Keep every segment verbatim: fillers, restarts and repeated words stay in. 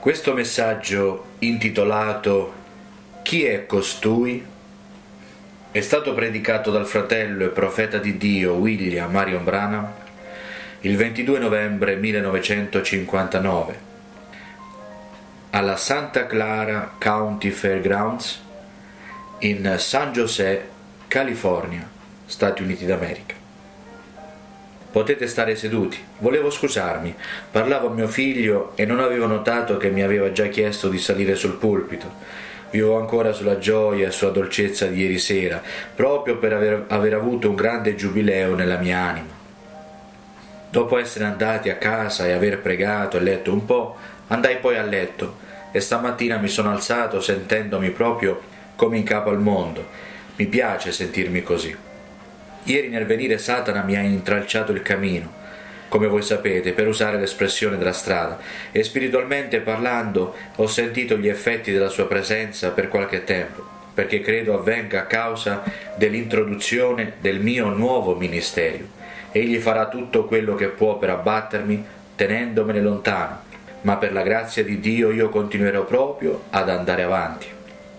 Questo messaggio, intitolato "Chi è costui?", è stato predicato dal fratello e profeta di Dio William Marion Branham il ventidue novembre millenovecentocinquantanove alla Santa Clara County Fairgrounds in San José, California, Stati Uniti d'America. Potete stare seduti. Volevo scusarmi, parlavo a mio figlio e non avevo notato che mi aveva già chiesto di salire sul pulpito. Vivo ancora sulla gioia e sulla dolcezza di ieri sera, proprio per aver, aver avuto un grande giubileo nella mia anima. Dopo essere andati a casa e aver pregato e letto un po', andai poi a letto e stamattina mi sono alzato sentendomi proprio come in capo al mondo. Mi piace sentirmi così. Ieri nel venire Satana mi ha intralciato il cammino, come voi sapete, per usare l'espressione della strada, e spiritualmente parlando ho sentito gli effetti della sua presenza per qualche tempo, perché credo avvenga a causa dell'introduzione del mio nuovo ministero. Egli farà tutto quello che può per abbattermi, tenendomene lontano, ma per la grazia di Dio io continuerò proprio ad andare avanti.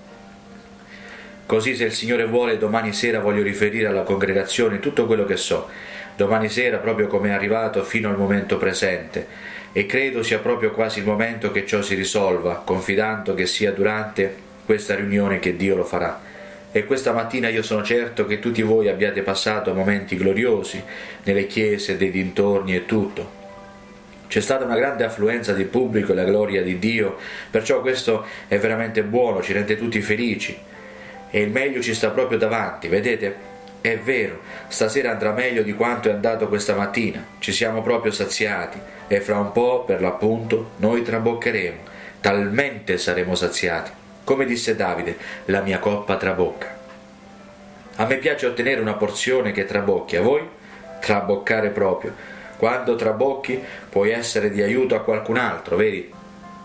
Così, se il Signore vuole, domani sera voglio riferire alla congregazione tutto quello che so, domani sera proprio come è arrivato fino al momento presente, e credo sia proprio quasi il momento che ciò si risolva, confidando che sia durante questa riunione che Dio lo farà. E questa mattina io sono certo che tutti voi abbiate passato momenti gloriosi nelle chiese dei dintorni e tutto. C'è stata una grande affluenza di pubblico e la gloria di Dio, perciò questo è veramente buono, ci rende tutti felici. E il meglio ci sta proprio davanti, vedete? È vero, stasera andrà meglio di quanto è andato questa mattina, ci siamo proprio saziati e fra un po', per l'appunto, noi traboccheremo, talmente saremo saziati. Come disse Davide, la mia coppa trabocca. A me piace ottenere una porzione che trabocchi, a voi? Traboccare proprio. Quando trabocchi puoi essere di aiuto a qualcun altro, vedi?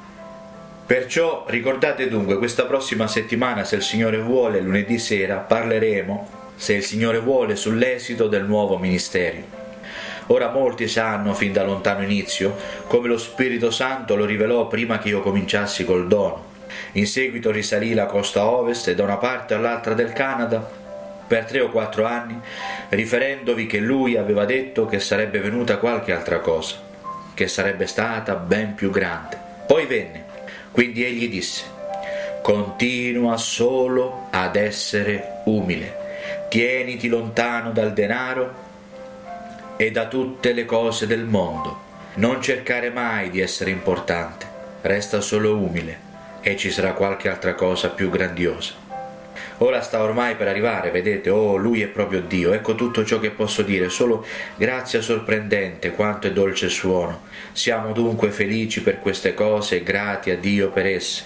Perciò ricordate dunque, questa prossima settimana, se il Signore vuole, lunedì sera, parleremo, se il Signore vuole, sull'esito del nuovo ministero. Ora molti sanno, fin da lontano inizio, come lo Spirito Santo lo rivelò prima che io cominciassi col dono. In seguito risalì la costa ovest e da una parte all'altra del Canada per tre o quattro anni, riferendovi che Lui aveva detto che sarebbe venuta qualche altra cosa, che sarebbe stata ben più grande. Poi venne. Quindi egli disse: continua solo ad essere umile, tieniti lontano dal denaro e da tutte le cose del mondo, non cercare mai di essere importante, resta solo umile e ci sarà qualche altra cosa più grandiosa. Ora sta ormai per arrivare, vedete, oh, Lui è proprio Dio, ecco tutto ciò che posso dire, solo grazia sorprendente, quanto è dolce il suono. Siamo dunque felici per queste cose e grati a Dio per esse.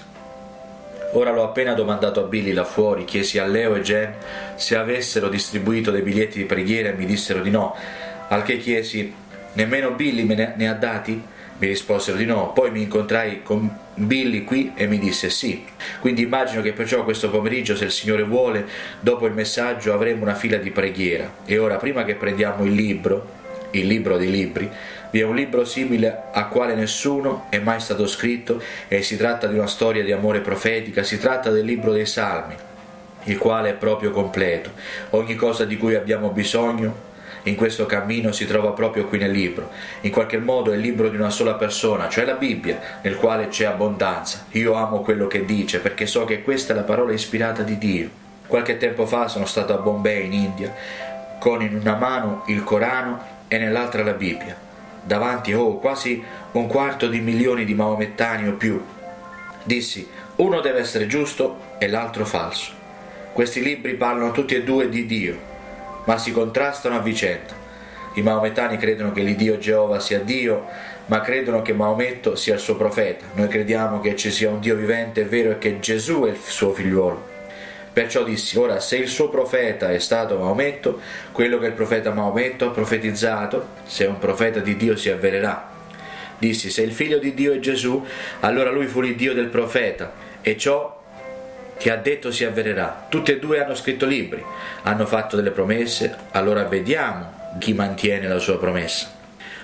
Ora l'ho appena domandato a Billy là fuori, chiesi a Leo e Jen se avessero distribuito dei biglietti di preghiera e mi dissero di no, al che chiesi: nemmeno Billy me ne, ne ha dati? Mi risposero di no. Poi mi incontrai con Billy qui e mi disse sì. Quindi immagino che perciò questo pomeriggio, se il Signore vuole, dopo il messaggio avremo una fila di preghiera. E ora, prima che prendiamo il libro, il libro dei libri, vi è un libro simile a quale nessuno è mai stato scritto, e si tratta di una storia di amore profetica. Si tratta del libro dei Salmi, il quale è proprio completo. Ogni cosa di cui abbiamo bisogno in questo cammino si trova proprio qui nel libro. In qualche modo è il libro di una sola persona, cioè la Bibbia, nel quale c'è abbondanza. Io amo quello che dice, perché so che questa è la parola ispirata di Dio. Qualche tempo fa sono stato a Bombay, in India, con in una mano il Corano e nell'altra la Bibbia. Davanti, oh, quasi un quarto di milioni di maomettani o più. Dissi: uno deve essere giusto e l'altro falso. Questi libri parlano tutti e due di Dio, ma si contrastano a vicenda. I maomettani credono che l'Iddio Geova sia Dio, ma credono che Maometto sia il suo profeta. Noi crediamo che ci sia un Dio vivente e vero e che Gesù è il suo figliuolo. Perciò dissi: ora, se il suo profeta è stato Maometto, quello che il profeta Maometto ha profetizzato, se è un profeta di Dio, si avvererà. Dissi: se il figlio di Dio è Gesù, allora lui fu l'Iddio del profeta, e ciò che ha detto si avvererà. Tutti e due hanno scritto libri, hanno fatto delle promesse, allora vediamo chi mantiene la sua promessa.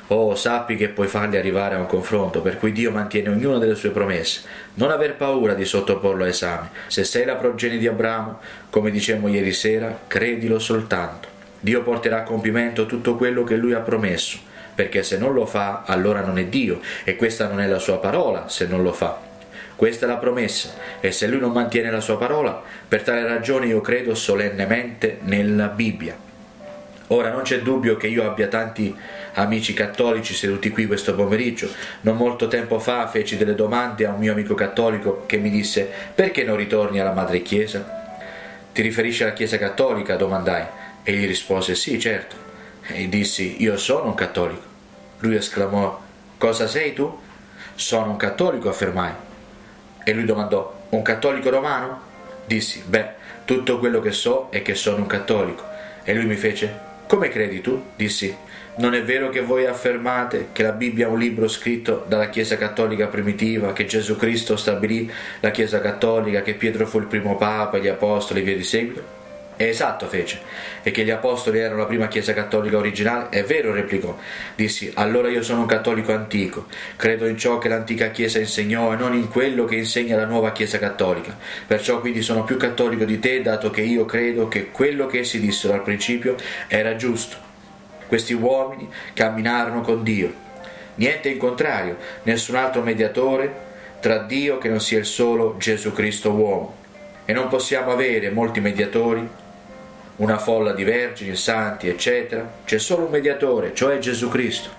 Oh, sappi che puoi farli arrivare a un confronto, per cui Dio mantiene ognuna delle sue promesse. Non aver paura di sottoporlo a esame. Se sei la progenie di Abramo, come dicemmo ieri sera, credilo soltanto. Dio porterà a compimento tutto quello che Lui ha promesso, perché se non lo fa, allora non è Dio, e questa non è la sua parola se non lo fa. Questa è la promessa, e se Lui non mantiene la sua parola, per tale ragione io credo solennemente nella Bibbia. Ora non c'è dubbio che io abbia tanti amici cattolici seduti qui questo pomeriggio. Non molto tempo fa feci delle domande a un mio amico cattolico che mi disse: perché non ritorni alla madre chiesa? Ti riferisci alla chiesa cattolica? Domandai. E gli rispose: sì, certo. E dissi: io sono un cattolico. Lui esclamò: cosa sei tu? Sono un cattolico, affermai. E lui domandò: un cattolico romano? Dissi: beh, tutto quello che so è che sono un cattolico. E lui mi fece: come credi tu? Dissi: non è vero che voi affermate che la Bibbia è un libro scritto dalla Chiesa cattolica primitiva, che Gesù Cristo stabilì la Chiesa cattolica, che Pietro fu il primo Papa, gli Apostoli e via di seguito? È esatto, fece. E che gli Apostoli erano la prima Chiesa cattolica originale? È vero, replicò. Dissi: allora io sono un cattolico antico, credo in ciò che l'antica Chiesa insegnò e non in quello che insegna la nuova Chiesa cattolica. Perciò quindi sono più cattolico di te, dato che io credo che quello che essi dissero al principio era giusto. Questi uomini camminarono con Dio. Niente in contrario, nessun altro mediatore tra Dio che non sia il solo Gesù Cristo uomo. E non possiamo avere molti mediatori, una folla di vergini, santi, eccetera. C'è solo un mediatore, cioè Gesù Cristo.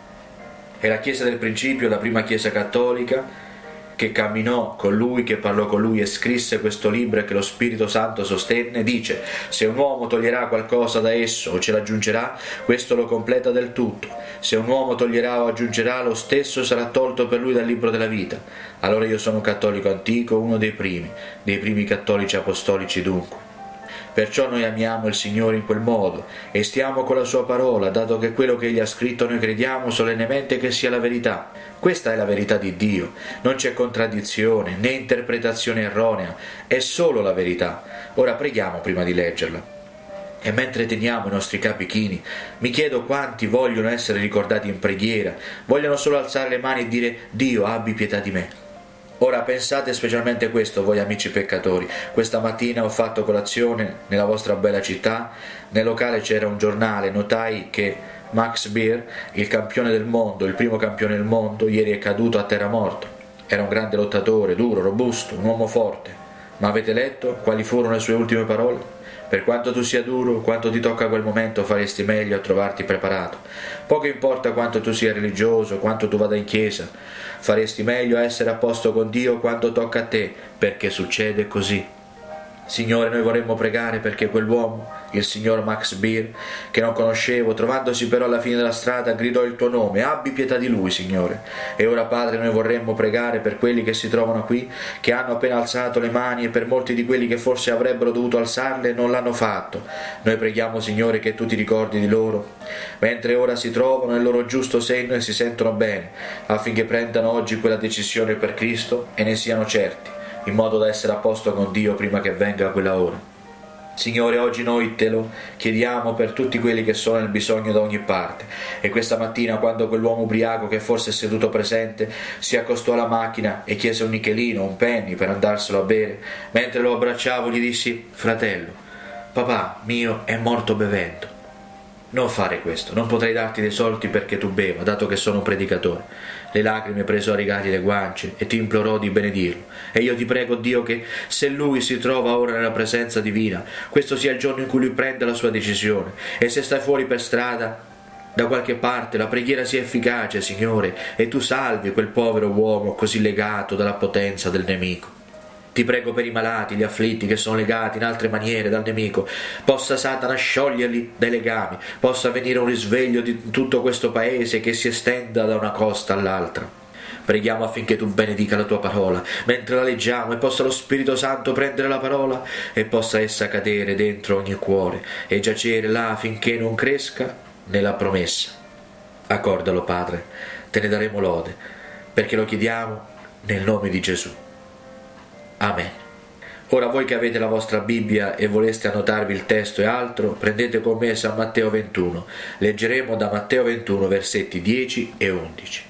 E la Chiesa del principio, la prima Chiesa cattolica, che camminò con Lui, che parlò con Lui e scrisse questo libro e che lo Spirito Santo sostenne, dice: se un uomo toglierà qualcosa da esso o ce l'aggiungerà, questo lo completa del tutto. Se un uomo toglierà o aggiungerà, lo stesso sarà tolto per lui dal libro della vita. Allora io sono un cattolico antico, uno dei primi, dei primi cattolici apostolici dunque. Perciò noi amiamo il Signore in quel modo e stiamo con la sua parola, dato che quello che Egli ha scritto noi crediamo solennemente che sia la verità. Questa è la verità di Dio, non c'è contraddizione né interpretazione erronea, è solo la verità. Ora preghiamo prima di leggerla. E mentre teniamo i nostri capi chini, mi chiedo quanti vogliono essere ricordati in preghiera, vogliono solo alzare le mani e dire: Dio, abbi pietà di me. Ora pensate specialmente questo, voi amici peccatori. Questa mattina ho fatto colazione nella vostra bella città, nel locale c'era un giornale, notai che Max Beer, il campione del mondo, il primo campione del mondo, ieri è caduto a terra morto. Era un grande lottatore, duro, robusto, un uomo forte. Ma avete letto quali furono le sue ultime parole? Per quanto tu sia duro, quanto ti tocca quel momento, faresti meglio a trovarti preparato. Poco importa quanto tu sia religioso, quanto tu vada in chiesa, faresti meglio a essere a posto con Dio quando tocca a te, perché succede così. Signore, noi vorremmo pregare perché quell'uomo, il signor Max Beer, che non conoscevo, trovandosi però alla fine della strada, gridò il tuo nome: abbi pietà di lui, Signore. E ora, Padre, noi vorremmo pregare per quelli che si trovano qui, che hanno appena alzato le mani, e per molti di quelli che forse avrebbero dovuto alzarle e non l'hanno fatto. Noi preghiamo, Signore, che tu ti ricordi di loro, mentre ora si trovano nel loro giusto senno e si sentono bene, affinché prendano oggi quella decisione per Cristo e ne siano certi, in modo da essere a posto con Dio prima che venga quella ora. Signore, oggi noi te lo chiediamo per tutti quelli che sono nel bisogno da ogni parte. E questa mattina, quando quell'uomo ubriaco che forse è seduto presente si accostò alla macchina e chiese un nichelino, un penny per andarselo a bere, mentre lo abbracciavo gli dissi: fratello, papà mio è morto bevendo. Non fare questo, non potrei darti dei soldi perché tu beva, dato che sono un predicatore. Le lacrime presero a rigargli le guance e ti implorò di benedirlo. E io ti prego, Dio, che se lui si trova ora nella presenza divina, questo sia il giorno in cui lui prende la sua decisione. E se stai fuori per strada, da qualche parte, la preghiera sia efficace, Signore, e tu salvi quel povero uomo così legato dalla potenza del nemico. Ti prego per i malati, gli afflitti che sono legati in altre maniere dal nemico. Possa Satana scioglierli dai legami, possa venire un risveglio di tutto questo paese che si estenda da una costa all'altra. Preghiamo affinché tu benedica la tua parola mentre la leggiamo, e possa lo Spirito Santo prendere la parola e possa essa cadere dentro ogni cuore e giacere là finché non cresca nella promessa. Accordalo, Padre, te ne daremo lode, perché lo chiediamo nel nome di Gesù. Amen. Ora voi che avete la vostra Bibbia e voleste annotarvi il testo e altro, prendete con me San Matteo ventuno. Leggeremo da Matteo ventuno versetti dieci e undici.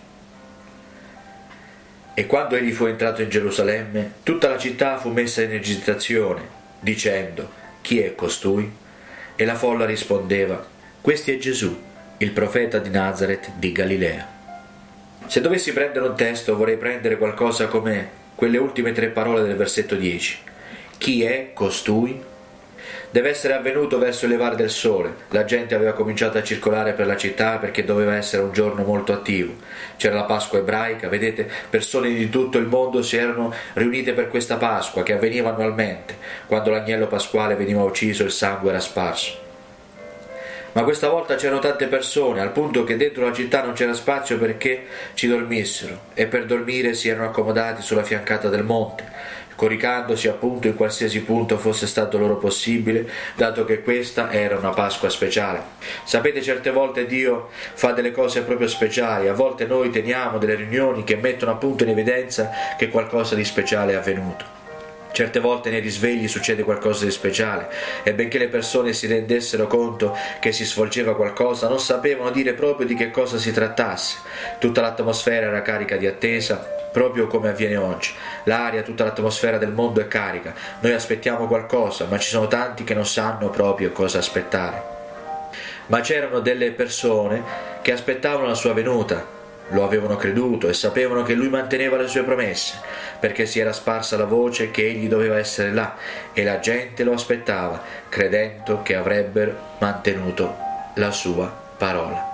E quando egli fu entrato in Gerusalemme, tutta la città fu messa in agitazione, dicendo: chi è costui? E la folla rispondeva: questi è Gesù, il profeta di Nazaret di Galilea. Se dovessi prendere un testo, vorrei prendere qualcosa come quelle ultime tre parole del versetto dieci. Chi è costui? Deve essere avvenuto verso il levare del sole. La gente aveva cominciato a circolare per la città perché doveva essere un giorno molto attivo. C'era la Pasqua ebraica, vedete, persone di tutto il mondo si erano riunite per questa Pasqua che avveniva annualmente. Quando l'agnello pasquale veniva ucciso, il sangue era sparso. Ma questa volta c'erano tante persone, al punto che dentro la città non c'era spazio perché ci dormissero, e per dormire si erano accomodati sulla fiancata del monte, coricandosi appunto in qualsiasi punto fosse stato loro possibile, dato che questa era una Pasqua speciale. Sapete, certe volte Dio fa delle cose proprio speciali, a volte noi teniamo delle riunioni che mettono appunto in evidenza che qualcosa di speciale è avvenuto. Certe volte nei risvegli succede qualcosa di speciale e benché le persone si rendessero conto che si svolgeva qualcosa, non sapevano dire proprio di che cosa si trattasse. Tutta l'atmosfera era carica di attesa, proprio come avviene oggi. L'aria, tutta l'atmosfera del mondo è carica. Noi aspettiamo qualcosa, ma ci sono tanti che non sanno proprio cosa aspettare. Ma c'erano delle persone che aspettavano la sua venuta. Lo avevano creduto e sapevano che lui manteneva le sue promesse, perché si era sparsa la voce che egli doveva essere là e la gente lo aspettava, credendo che avrebbero mantenuto la sua parola.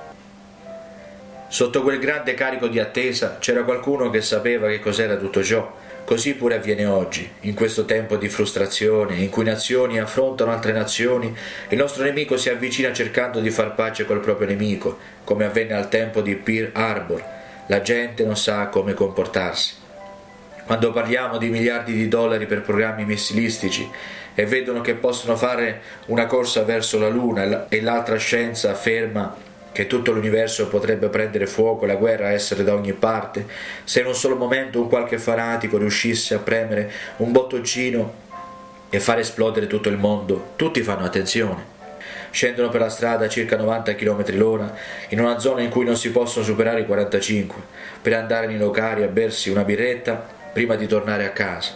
Sotto quel grande carico di attesa c'era qualcuno che sapeva che cos'era tutto ciò. Così pure avviene oggi, in questo tempo di frustrazione, in cui nazioni affrontano altre nazioni, il nostro nemico si avvicina cercando di far pace col proprio nemico, come avvenne al tempo di Pearl Harbor. La gente non sa come comportarsi. Quando parliamo di miliardi di dollari per programmi missilistici e vedono che possono fare una corsa verso la Luna e l'altra scienza afferma che tutto l'universo potrebbe prendere fuoco e la guerra essere da ogni parte, se in un solo momento un qualche fanatico riuscisse a premere un bottoncino e fare esplodere tutto il mondo, tutti fanno attenzione. Scendono per la strada a circa novanta chilometri l'ora, in una zona in cui non si possono superare i quarantacinque, per andare nei locali a bersi una birretta prima di tornare a casa.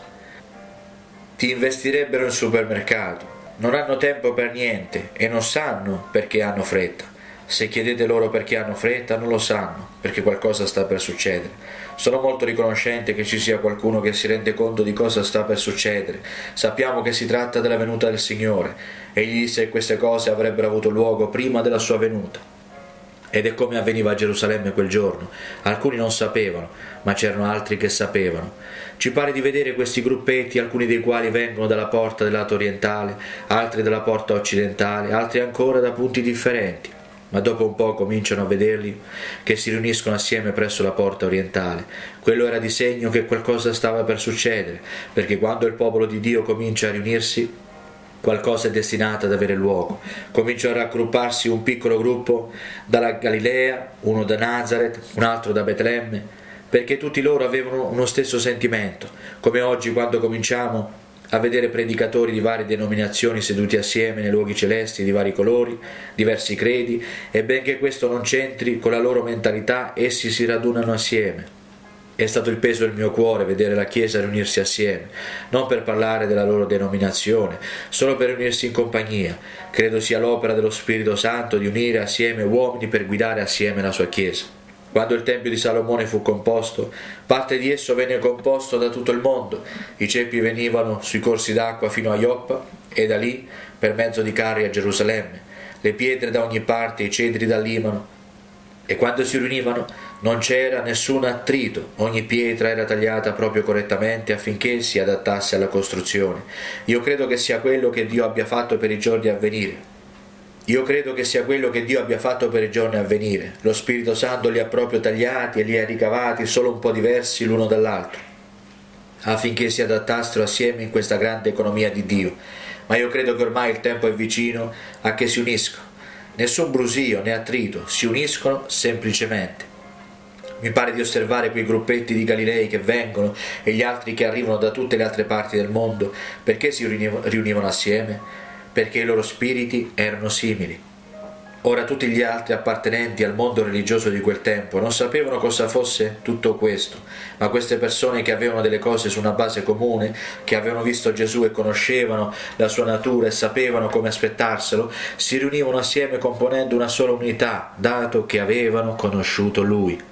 Ti investirebbero in supermercato, non hanno tempo per niente e non sanno perché hanno fretta. Se chiedete loro perché hanno fretta, non lo sanno, perché qualcosa sta per succedere. Sono molto riconoscente che ci sia qualcuno che si rende conto di cosa sta per succedere. Sappiamo che si tratta della venuta del Signore. Egli disse che queste cose avrebbero avuto luogo prima della sua venuta. Ed è come avveniva a Gerusalemme quel giorno. Alcuni non sapevano, ma c'erano altri che sapevano. Ci pare di vedere questi gruppetti, alcuni dei quali vengono dalla porta del lato orientale, altri dalla porta occidentale, altri ancora da punti differenti. Ma dopo un po' cominciano a vederli che si riuniscono assieme presso la porta orientale. Quello era di segno che qualcosa stava per succedere, perché quando il popolo di Dio comincia a riunirsi, qualcosa è destinato ad avere luogo. Comincia a raggrupparsi un piccolo gruppo dalla Galilea, uno da Nazaret, un altro da Betlemme, perché tutti loro avevano uno stesso sentimento, come oggi quando cominciamo a vedere predicatori di varie denominazioni seduti assieme nei luoghi celesti di vari colori, diversi credi, e benché questo non c'entri con la loro mentalità, essi si radunano assieme. È stato il peso del mio cuore vedere la Chiesa riunirsi assieme, non per parlare della loro denominazione, solo per riunirsi in compagnia. Credo sia l'opera dello Spirito Santo di unire assieme uomini per guidare assieme la sua Chiesa. Quando il Tempio di Salomone fu composto, parte di esso venne composto da tutto il mondo. I ceppi venivano sui corsi d'acqua fino a Ioppa e da lì per mezzo di carri a Gerusalemme, le pietre da ogni parte, i cedri dal Libano. E quando si riunivano non c'era nessun attrito, ogni pietra era tagliata proprio correttamente affinché si adattasse alla costruzione. Io credo che sia quello che Dio abbia fatto per i giorni a venire. Io credo che sia quello che Dio abbia fatto per i giorni a venire. Lo Spirito Santo li ha proprio tagliati e li ha ricavati solo un po' diversi l'uno dall'altro, affinché si adattassero assieme in questa grande economia di Dio. Ma io credo che ormai il tempo è vicino a che si uniscono. Nessun brusio né attrito, si uniscono semplicemente. Mi pare di osservare quei gruppetti di Galilei che vengono e gli altri che arrivano da tutte le altre parti del mondo. Perché si riunivano assieme? Perché i loro spiriti erano simili. Ora tutti gli altri appartenenti al mondo religioso di quel tempo non sapevano cosa fosse tutto questo, ma queste persone che avevano delle cose su una base comune, che avevano visto Gesù e conoscevano la sua natura e sapevano come aspettarselo, si riunivano assieme componendo una sola unità, dato che avevano conosciuto Lui.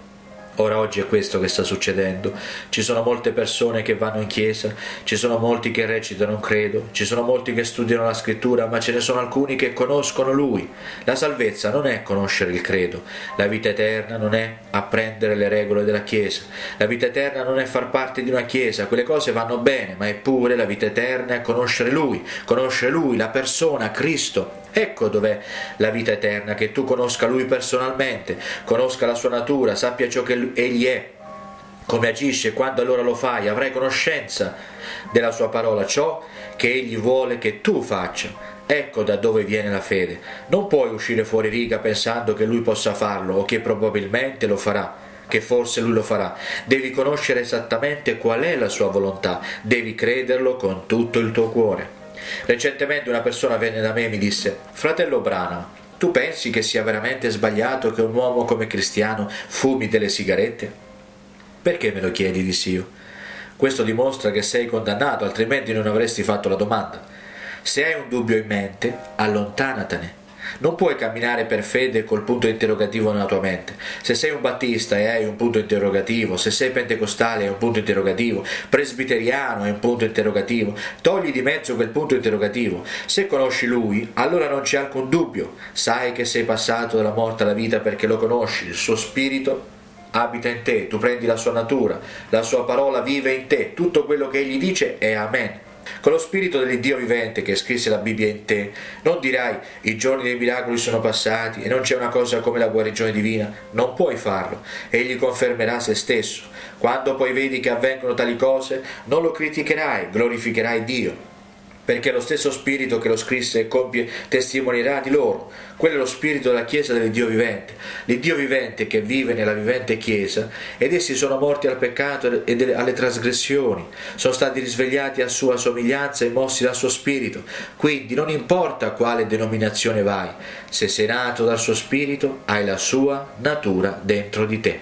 Ora oggi è questo che sta succedendo. Ci sono molte persone che vanno in chiesa, ci sono molti che recitano un credo, ci sono molti che studiano la scrittura, ma ce ne sono alcuni che conoscono Lui. La salvezza non è conoscere il credo, la vita eterna non è apprendere le regole della chiesa, la vita eterna non è far parte di una chiesa, quelle cose vanno bene, ma eppure la vita eterna è conoscere Lui, conoscere Lui, la persona, Cristo. Ecco dov'è la vita eterna, che tu conosca Lui personalmente, conosca la sua natura, sappia ciò che Egli è, come agisce, quando allora lo fai, avrai conoscenza della sua parola, ciò che Egli vuole che tu faccia. Ecco da dove viene la fede. Non puoi uscire fuori riga pensando che Lui possa farlo o che probabilmente lo farà, che forse Lui lo farà. Devi conoscere esattamente qual è la sua volontà, devi crederlo con tutto il tuo cuore. Recentemente una persona venne da me e mi disse: fratello Branham, tu pensi che sia veramente sbagliato che un uomo come Cristiano fumi delle sigarette? Perché me lo chiedi? Dissi io. Questo dimostra che sei condannato, altrimenti non avresti fatto la domanda. Se hai un dubbio in mente, allontanatene. Non puoi camminare per fede col punto interrogativo nella tua mente. Se sei un battista e hai un punto interrogativo, se sei pentecostale e hai un punto interrogativo, presbiteriano e un punto interrogativo, togli di mezzo quel punto interrogativo. Se conosci Lui, allora non c'è alcun dubbio. Sai che sei passato dalla morte alla vita perché lo conosci, il suo spirito abita in te, tu prendi la sua natura, la sua parola vive in te, tutto quello che Egli dice è Amen. Con lo spirito dell'Iddio vivente che scrisse la Bibbia in te, non dirai i giorni dei miracoli sono passati e non c'è una cosa come la guarigione divina. Non puoi farlo. Egli confermerà se stesso. Quando poi vedi che avvengono tali cose, non lo criticherai, glorificherai Dio. Perché lo stesso spirito che lo scrisse e compie testimonierà di loro. Quello è lo spirito della Chiesa dell'Iddio vivente, l'Iddio vivente che vive nella vivente Chiesa, ed essi sono morti al peccato e alle trasgressioni, sono stati risvegliati a sua somiglianza e mossi dal suo spirito. Quindi non importa a quale denominazione vai, se sei nato dal suo spirito hai la sua natura dentro di te.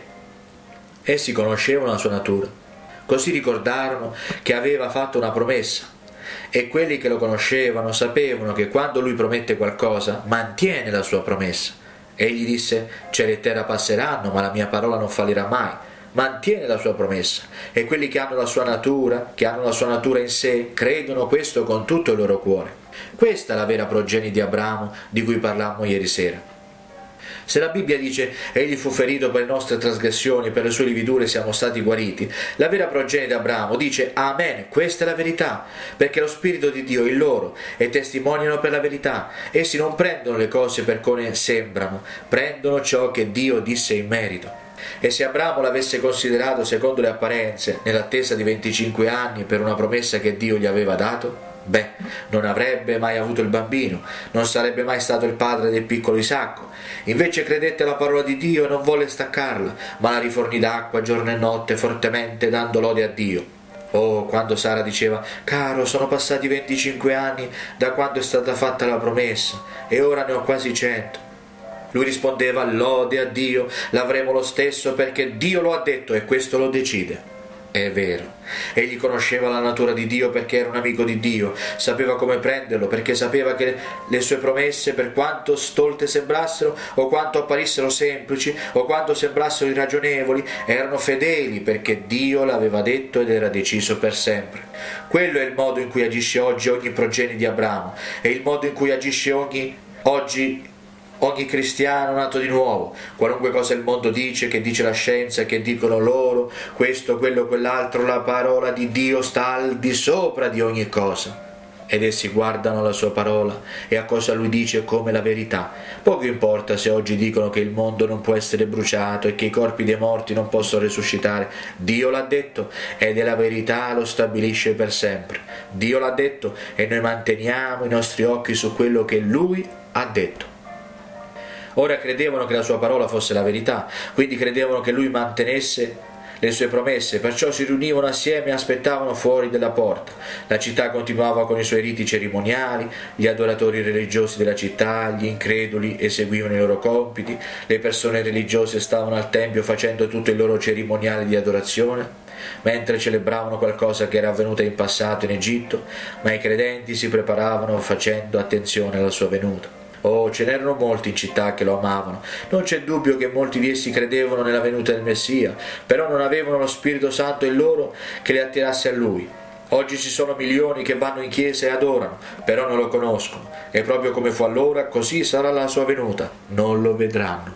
Essi conoscevano la sua natura, così ricordarono che aveva fatto una promessa. E quelli che lo conoscevano sapevano che quando lui promette qualcosa mantiene la sua promessa. Egli disse: cielo e terra passeranno, ma la mia parola non fallirà mai. Mantiene la sua promessa, e quelli che hanno la sua natura, che hanno la sua natura in sé, credono questo con tutto il loro cuore. Questa è la vera progenie di Abramo di cui parlammo ieri sera. Se la Bibbia dice egli fu ferito per le nostre trasgressioni, per le sue lividure siamo stati guariti, la vera progenie di Abramo dice Amen, questa è la verità, perché lo Spirito di Dio è in loro e testimoniano per la verità. Essi non prendono le cose per come sembrano, prendono ciò che Dio disse in merito. E se Abramo l'avesse considerato secondo le apparenze, nell'attesa di venticinque anni per una promessa che Dio gli aveva dato, beh, non avrebbe mai avuto il bambino, non sarebbe mai stato il padre del piccolo Isacco. Invece credette alla parola di Dio e non volle staccarla, ma la rifornì d'acqua giorno e notte fortemente, dando lode a Dio. Oh, quando Sara diceva: caro, sono passati venticinque anni da quando è stata fatta la promessa e ora ne ho quasi cento. Lui rispondeva: lode a Dio, l'avremo lo stesso perché Dio lo ha detto e questo lo decide. È vero, egli conosceva la natura di Dio perché era un amico di Dio, sapeva come prenderlo perché sapeva che le sue promesse, per quanto stolte sembrassero o quanto apparissero semplici o quanto sembrassero irragionevoli, erano fedeli perché Dio l'aveva detto ed era deciso per sempre. Quello è il modo in cui agisce oggi ogni progenie di Abramo, è il modo in cui agisce ogni oggi ogni cristiano nato di nuovo. Qualunque cosa il mondo dice, che dice la scienza, che dicono loro, questo, quello, quell'altro, la parola di Dio sta al di sopra di ogni cosa. Ed essi guardano la sua parola e a cosa lui dice come la verità. Poco importa se oggi dicono che il mondo non può essere bruciato e che i corpi dei morti non possono risuscitare. Dio l'ha detto ed è la verità, lo stabilisce per sempre. Dio l'ha detto e noi manteniamo i nostri occhi su quello che lui ha detto. Ora credevano che la sua parola fosse la verità, quindi credevano che lui mantenesse le sue promesse, perciò si riunivano assieme e aspettavano fuori della porta. La città continuava con i suoi riti cerimoniali, gli adoratori religiosi della città, gli increduli eseguivano i loro compiti, le persone religiose stavano al tempio facendo tutto il loro cerimoniale di adorazione, mentre celebravano qualcosa che era avvenuto in passato in Egitto, ma i credenti si preparavano facendo attenzione alla sua venuta. Oh, ce n'erano molti in città che lo amavano. Non c'è dubbio che molti di essi credevano nella venuta del Messia, però non avevano lo Spirito Santo in loro che li attirasse a Lui. Oggi ci sono milioni che vanno in chiesa e adorano, però non lo conoscono, e proprio come fu allora, così sarà la sua venuta. Non lo vedranno.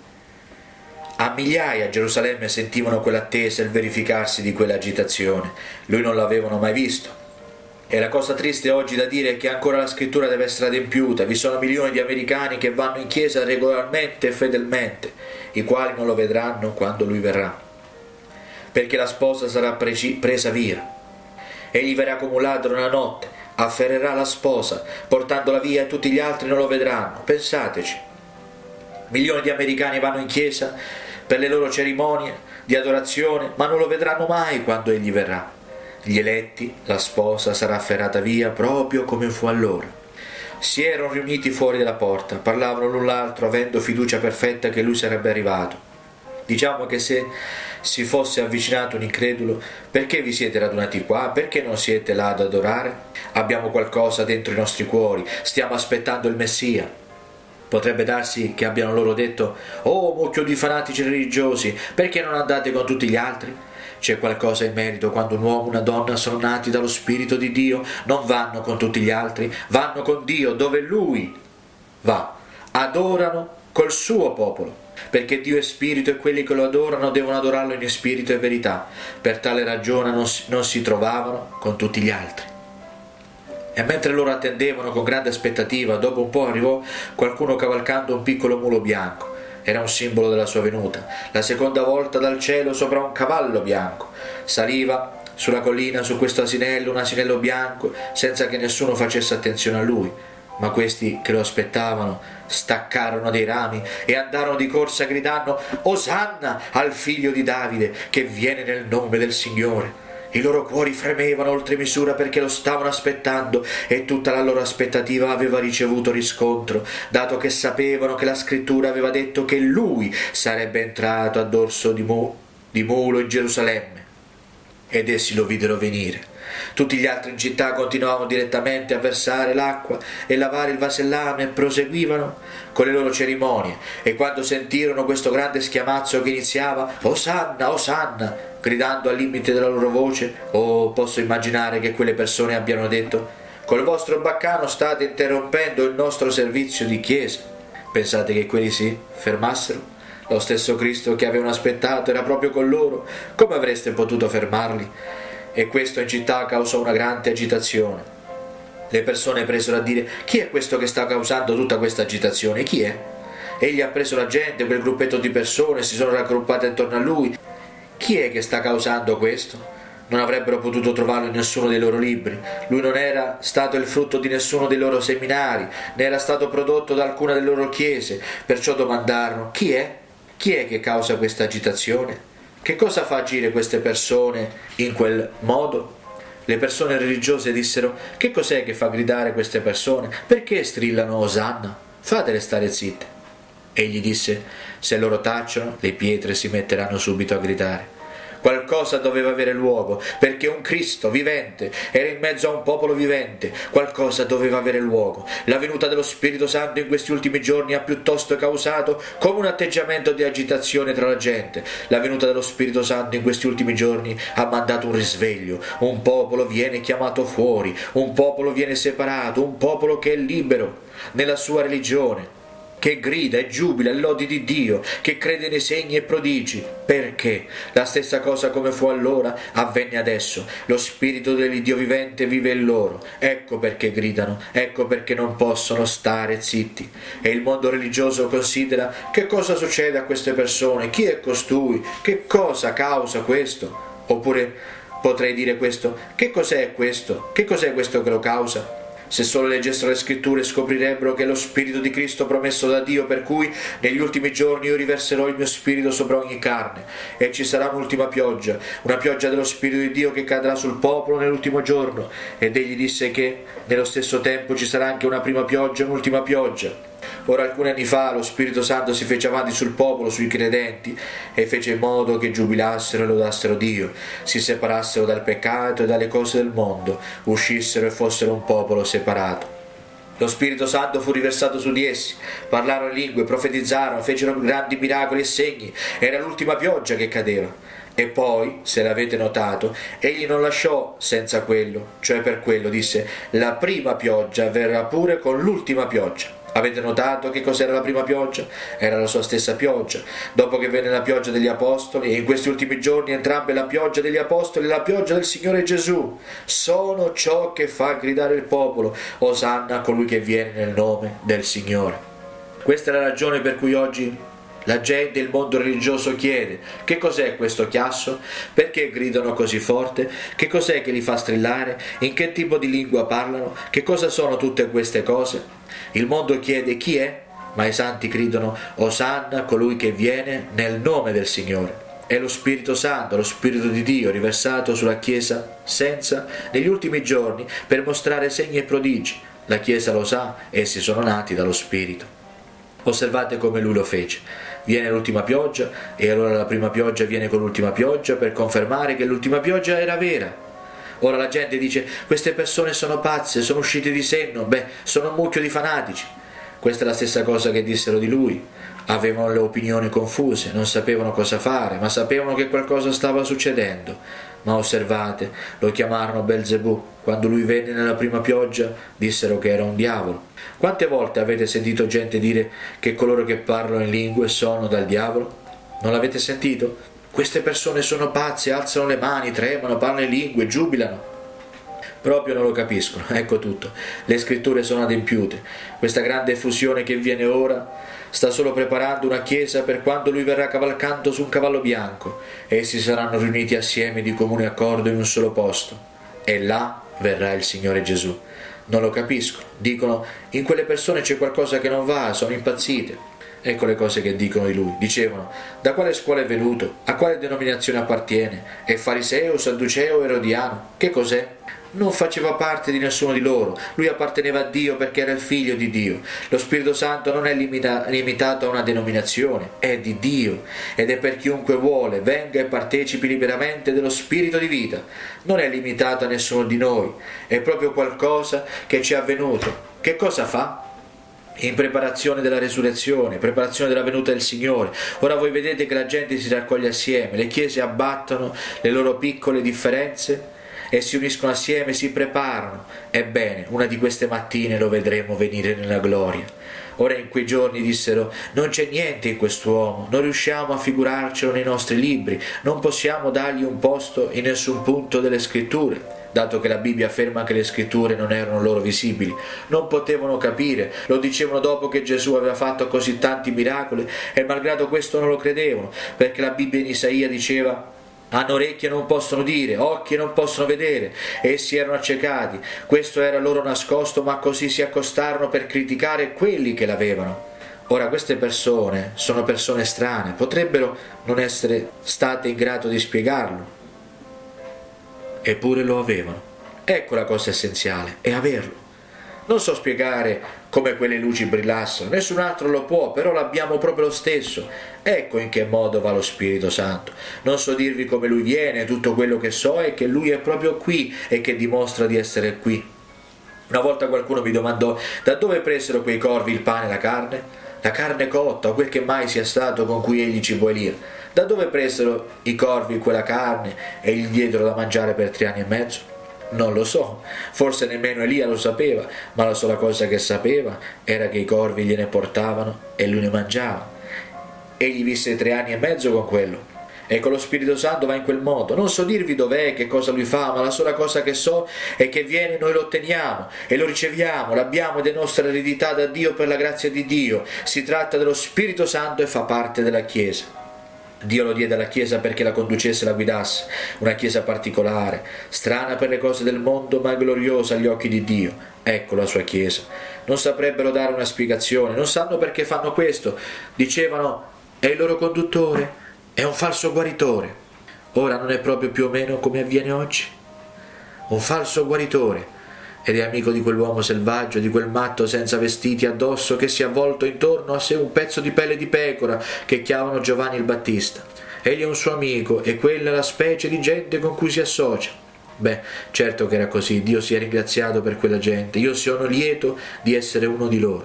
A migliaia a Gerusalemme sentivano quell'attesa e il verificarsi di quell'agitazione. Lui non l'avevano mai visto. E la cosa triste oggi da dire è che ancora la scrittura deve essere adempiuta. Vi sono milioni di americani che vanno in chiesa regolarmente e fedelmente, i quali non lo vedranno quando lui verrà, perché la sposa sarà preci- presa via. Egli verrà come un ladro nella notte, afferrerà la sposa, portandola via, e tutti gli altri non lo vedranno. Pensateci. Milioni di americani vanno in chiesa per le loro cerimonie di adorazione, ma non lo vedranno mai quando egli verrà. Gli eletti, la sposa sarà afferrata via proprio come fu allora. Si erano riuniti fuori dalla porta, parlavano l'un l'altro avendo fiducia perfetta che lui sarebbe arrivato. Diciamo che se si fosse avvicinato un incredulo: perché vi siete radunati qua? Perché non siete là ad adorare? Abbiamo qualcosa dentro i nostri cuori, stiamo aspettando il Messia. Potrebbe darsi che abbiano loro detto: oh, mucchio di fanatici religiosi, perché non andate con tutti gli altri? C'è qualcosa in merito quando un uomo e una donna sono nati dallo Spirito di Dio, non vanno con tutti gli altri, vanno con Dio dove Lui va, adorano col suo popolo, perché Dio è Spirito e quelli che lo adorano devono adorarlo in spirito e verità. Per tale ragione non si, non si trovavano con tutti gli altri. E mentre loro attendevano con grande aspettativa, dopo un po' arrivò qualcuno cavalcando un piccolo mulo bianco. Era un simbolo della sua venuta. La seconda volta dal cielo sopra un cavallo bianco. Saliva sulla collina su questo asinello, un asinello bianco, senza che nessuno facesse attenzione a lui. Ma questi che lo aspettavano staccarono dei rami e andarono di corsa gridando: Osanna al figlio di Davide, che viene nel nome del Signore. I loro cuori fremevano oltre misura perché lo stavano aspettando, e tutta la loro aspettativa aveva ricevuto riscontro, dato che sapevano che la scrittura aveva detto che lui sarebbe entrato a dorso di, mu- di mulo in Gerusalemme. Ed essi lo videro venire. Tutti gli altri in città continuavano direttamente a versare l'acqua e lavare il vasellame e proseguivano con le loro cerimonie, e quando sentirono questo grande schiamazzo che iniziava Osanna, Osanna, gridando al limite della loro voce, oh, posso immaginare che quelle persone abbiano detto: col vostro baccano state interrompendo il nostro servizio di chiesa. Pensate che quelli si fermassero? Lo stesso Cristo che avevano aspettato era proprio con loro. Come avreste potuto fermarli? E questo in città causò una grande agitazione. Le persone presero a dire: chi è questo che sta causando tutta questa agitazione? Chi è? Egli ha preso la gente, quel gruppetto di persone si sono raggruppate attorno a lui. Chi è che sta causando questo? Non avrebbero potuto trovarlo in nessuno dei loro libri. Lui non era stato il frutto di nessuno dei loro seminari, né era stato prodotto da alcuna delle loro chiese. Perciò domandarono: chi è? Chi è che causa questa agitazione? Che cosa fa agire queste persone in quel modo? Le persone religiose dissero: che cos'è che fa gridare queste persone? Perché strillano Osanna? Fatele stare zitte. Egli disse: se loro tacciono, le pietre si metteranno subito a gridare. Qualcosa doveva avere luogo, perché un Cristo vivente era in mezzo a un popolo vivente. Qualcosa doveva avere luogo. La venuta dello Spirito Santo in questi ultimi giorni ha piuttosto causato come un atteggiamento di agitazione tra la gente. La venuta dello Spirito Santo in questi ultimi giorni ha mandato un risveglio. Un popolo viene chiamato fuori, un popolo viene separato, un popolo che è libero nella sua religione, che grida e giubila e lodi di Dio, che crede nei segni e prodigi. Perché? La stessa cosa come fu allora avvenne adesso. Lo Spirito dell'Iddio vivente vive in loro. Ecco perché gridano, ecco perché non possono stare zitti. E il mondo religioso considera: che cosa succede a queste persone? Chi è costui? Che cosa causa questo? Oppure potrei dire questo: che cos'è questo? Che cos'è questo che lo causa? Se solo leggessero le scritture scoprirebbero che è lo Spirito di Cristo promesso da Dio, per cui negli ultimi giorni io riverserò il mio Spirito sopra ogni carne, e ci sarà un'ultima pioggia, una pioggia dello Spirito di Dio che cadrà sul popolo nell'ultimo giorno. Ed egli disse che nello stesso tempo ci sarà anche una prima pioggia e un'ultima pioggia. Ora alcuni anni fa lo Spirito Santo si fece avanti sul popolo, sui credenti, e fece in modo che giubilassero e lodassero Dio, si separassero dal peccato e dalle cose del mondo, uscissero e fossero un popolo separato. Lo Spirito Santo fu riversato su di essi, parlarono in lingue, profetizzarono, fecero grandi miracoli e segni. Era l'ultima pioggia che cadeva. E poi, se l'avete notato, egli non lasciò senza quello, cioè per quello disse: la prima pioggia verrà pure con l'ultima pioggia. Avete notato che cos'era la prima pioggia? Era la sua stessa pioggia. Dopo che venne la pioggia degli apostoli, e in questi ultimi giorni entrambe la pioggia degli apostoli e la pioggia del Signore Gesù sono ciò che fa gridare il popolo: Osanna a colui che viene nel nome del Signore. Questa è la ragione per cui oggi la gente, il mondo religioso chiede: che cos'è questo chiasso? Perché gridano così forte? Che cos'è che li fa strillare? In che tipo di lingua parlano? Che cosa sono tutte queste cose? Il mondo chiede: chi è? Ma i santi gridano: Osanna, colui che viene nel nome del Signore. È lo Spirito Santo, lo Spirito di Dio riversato sulla Chiesa senza negli ultimi giorni per mostrare segni e prodigi. La Chiesa lo sa, essi sono nati dallo Spirito. Osservate come lui lo fece. Viene l'ultima pioggia, e allora la prima pioggia viene con l'ultima pioggia per confermare che l'ultima pioggia era vera. Ora la gente dice: queste persone sono pazze, sono uscite di senno, beh, sono un mucchio di fanatici. Questa è la stessa cosa che dissero di lui. Avevano le opinioni confuse, non sapevano cosa fare, ma sapevano che qualcosa stava succedendo. Ma osservate, lo chiamarono Belzebù. Quando lui venne nella prima pioggia, dissero che era un diavolo. Quante volte avete sentito gente dire che coloro che parlano in lingue sono dal diavolo? Non l'avete sentito? Queste persone sono pazze, alzano le mani, tremano, parlano in lingue, giubilano. Proprio non lo capiscono, ecco tutto. Le scritture sono adempiute. Questa grande effusione che viene ora sta solo preparando una chiesa per quando lui verrà cavalcando su un cavallo bianco. Essi saranno riuniti assieme di comune accordo in un solo posto. E là verrà il Signore Gesù. Non lo capiscono. Dicono: in quelle persone c'è qualcosa che non va, sono impazzite. Ecco le cose che dicono di lui. Dicevano: da quale scuola è venuto? A quale denominazione appartiene? È fariseo, sadduceo, erodiano? Che cos'è? Non faceva parte di nessuno di loro. Lui apparteneva a Dio perché era il figlio di Dio. Lo Spirito Santo non è limita- limitato a una denominazione, è di Dio, ed è per chiunque vuole venga e partecipi liberamente dello Spirito di vita. Non è limitato a nessuno di noi, è proprio qualcosa che ci è avvenuto. Che cosa fa? In preparazione della resurrezione, preparazione della venuta del Signore. Ora voi vedete che la gente si raccoglie assieme, le chiese abbattono le loro piccole differenze e si uniscono assieme, si preparano. Ebbene, una di queste mattine lo vedremo venire nella gloria. Ora in quei giorni dissero: non c'è niente in quest'uomo, non riusciamo a figurarcelo nei nostri libri, non possiamo dargli un posto in nessun punto delle scritture. Dato che la Bibbia afferma che le scritture non erano loro visibili, non potevano capire, lo dicevano dopo che Gesù aveva fatto così tanti miracoli, e malgrado questo non lo credevano, perché la Bibbia in Isaia diceva: hanno orecchie e non possono udire, occhi e non possono vedere. Essi erano accecati, questo era loro nascosto, ma così si accostarono per criticare quelli che l'avevano. Ora queste persone sono persone strane, potrebbero non essere state in grado di spiegarlo, eppure lo avevano. Ecco la cosa essenziale, è averlo. Non so spiegare come quelle luci brillassero, nessun altro lo può, però l'abbiamo proprio lo stesso. Ecco in che modo va lo Spirito Santo. Non so dirvi come lui viene, tutto quello che so è che lui è proprio qui e che dimostra di essere qui. Una volta qualcuno mi domandò: da dove presero quei corvi il pane e la carne? La carne cotta, o quel che mai sia stato con cui egli ci boelì. Da dove presero i corvi quella carne e gli diedero da mangiare per tre anni e mezzo? Non lo so, forse nemmeno Elia lo sapeva, ma la sola cosa che sapeva era che i corvi gliene portavano e lui ne mangiava. Egli visse tre anni e mezzo con quello. Ecco, lo Spirito Santo va in quel modo. Non so dirvi dov'è, che cosa lui fa, ma la sola cosa che so è che viene, noi lo otteniamo e lo riceviamo, l'abbiamo ed è nostra eredità da Dio per la grazia di Dio. Si tratta dello Spirito Santo e fa parte della Chiesa. Dio lo diede alla Chiesa perché la conducesse e la guidasse, una Chiesa particolare, strana per le cose del mondo ma gloriosa agli occhi di Dio. Ecco la sua Chiesa. Non saprebbero dare una spiegazione, non sanno perché fanno questo. Dicevano: è il loro conduttore, è un falso guaritore. Ora non è proprio più o meno come avviene oggi? Un falso guaritore. Ed è amico di quell'uomo selvaggio, di quel matto senza vestiti addosso che si è avvolto intorno a sé un pezzo di pelle di pecora che chiamano Giovanni il Battista. Egli è un suo amico e quella è la specie di gente con cui si associa. Beh, certo che era così, Dio sia ringraziato per quella gente, io sono lieto di essere uno di loro.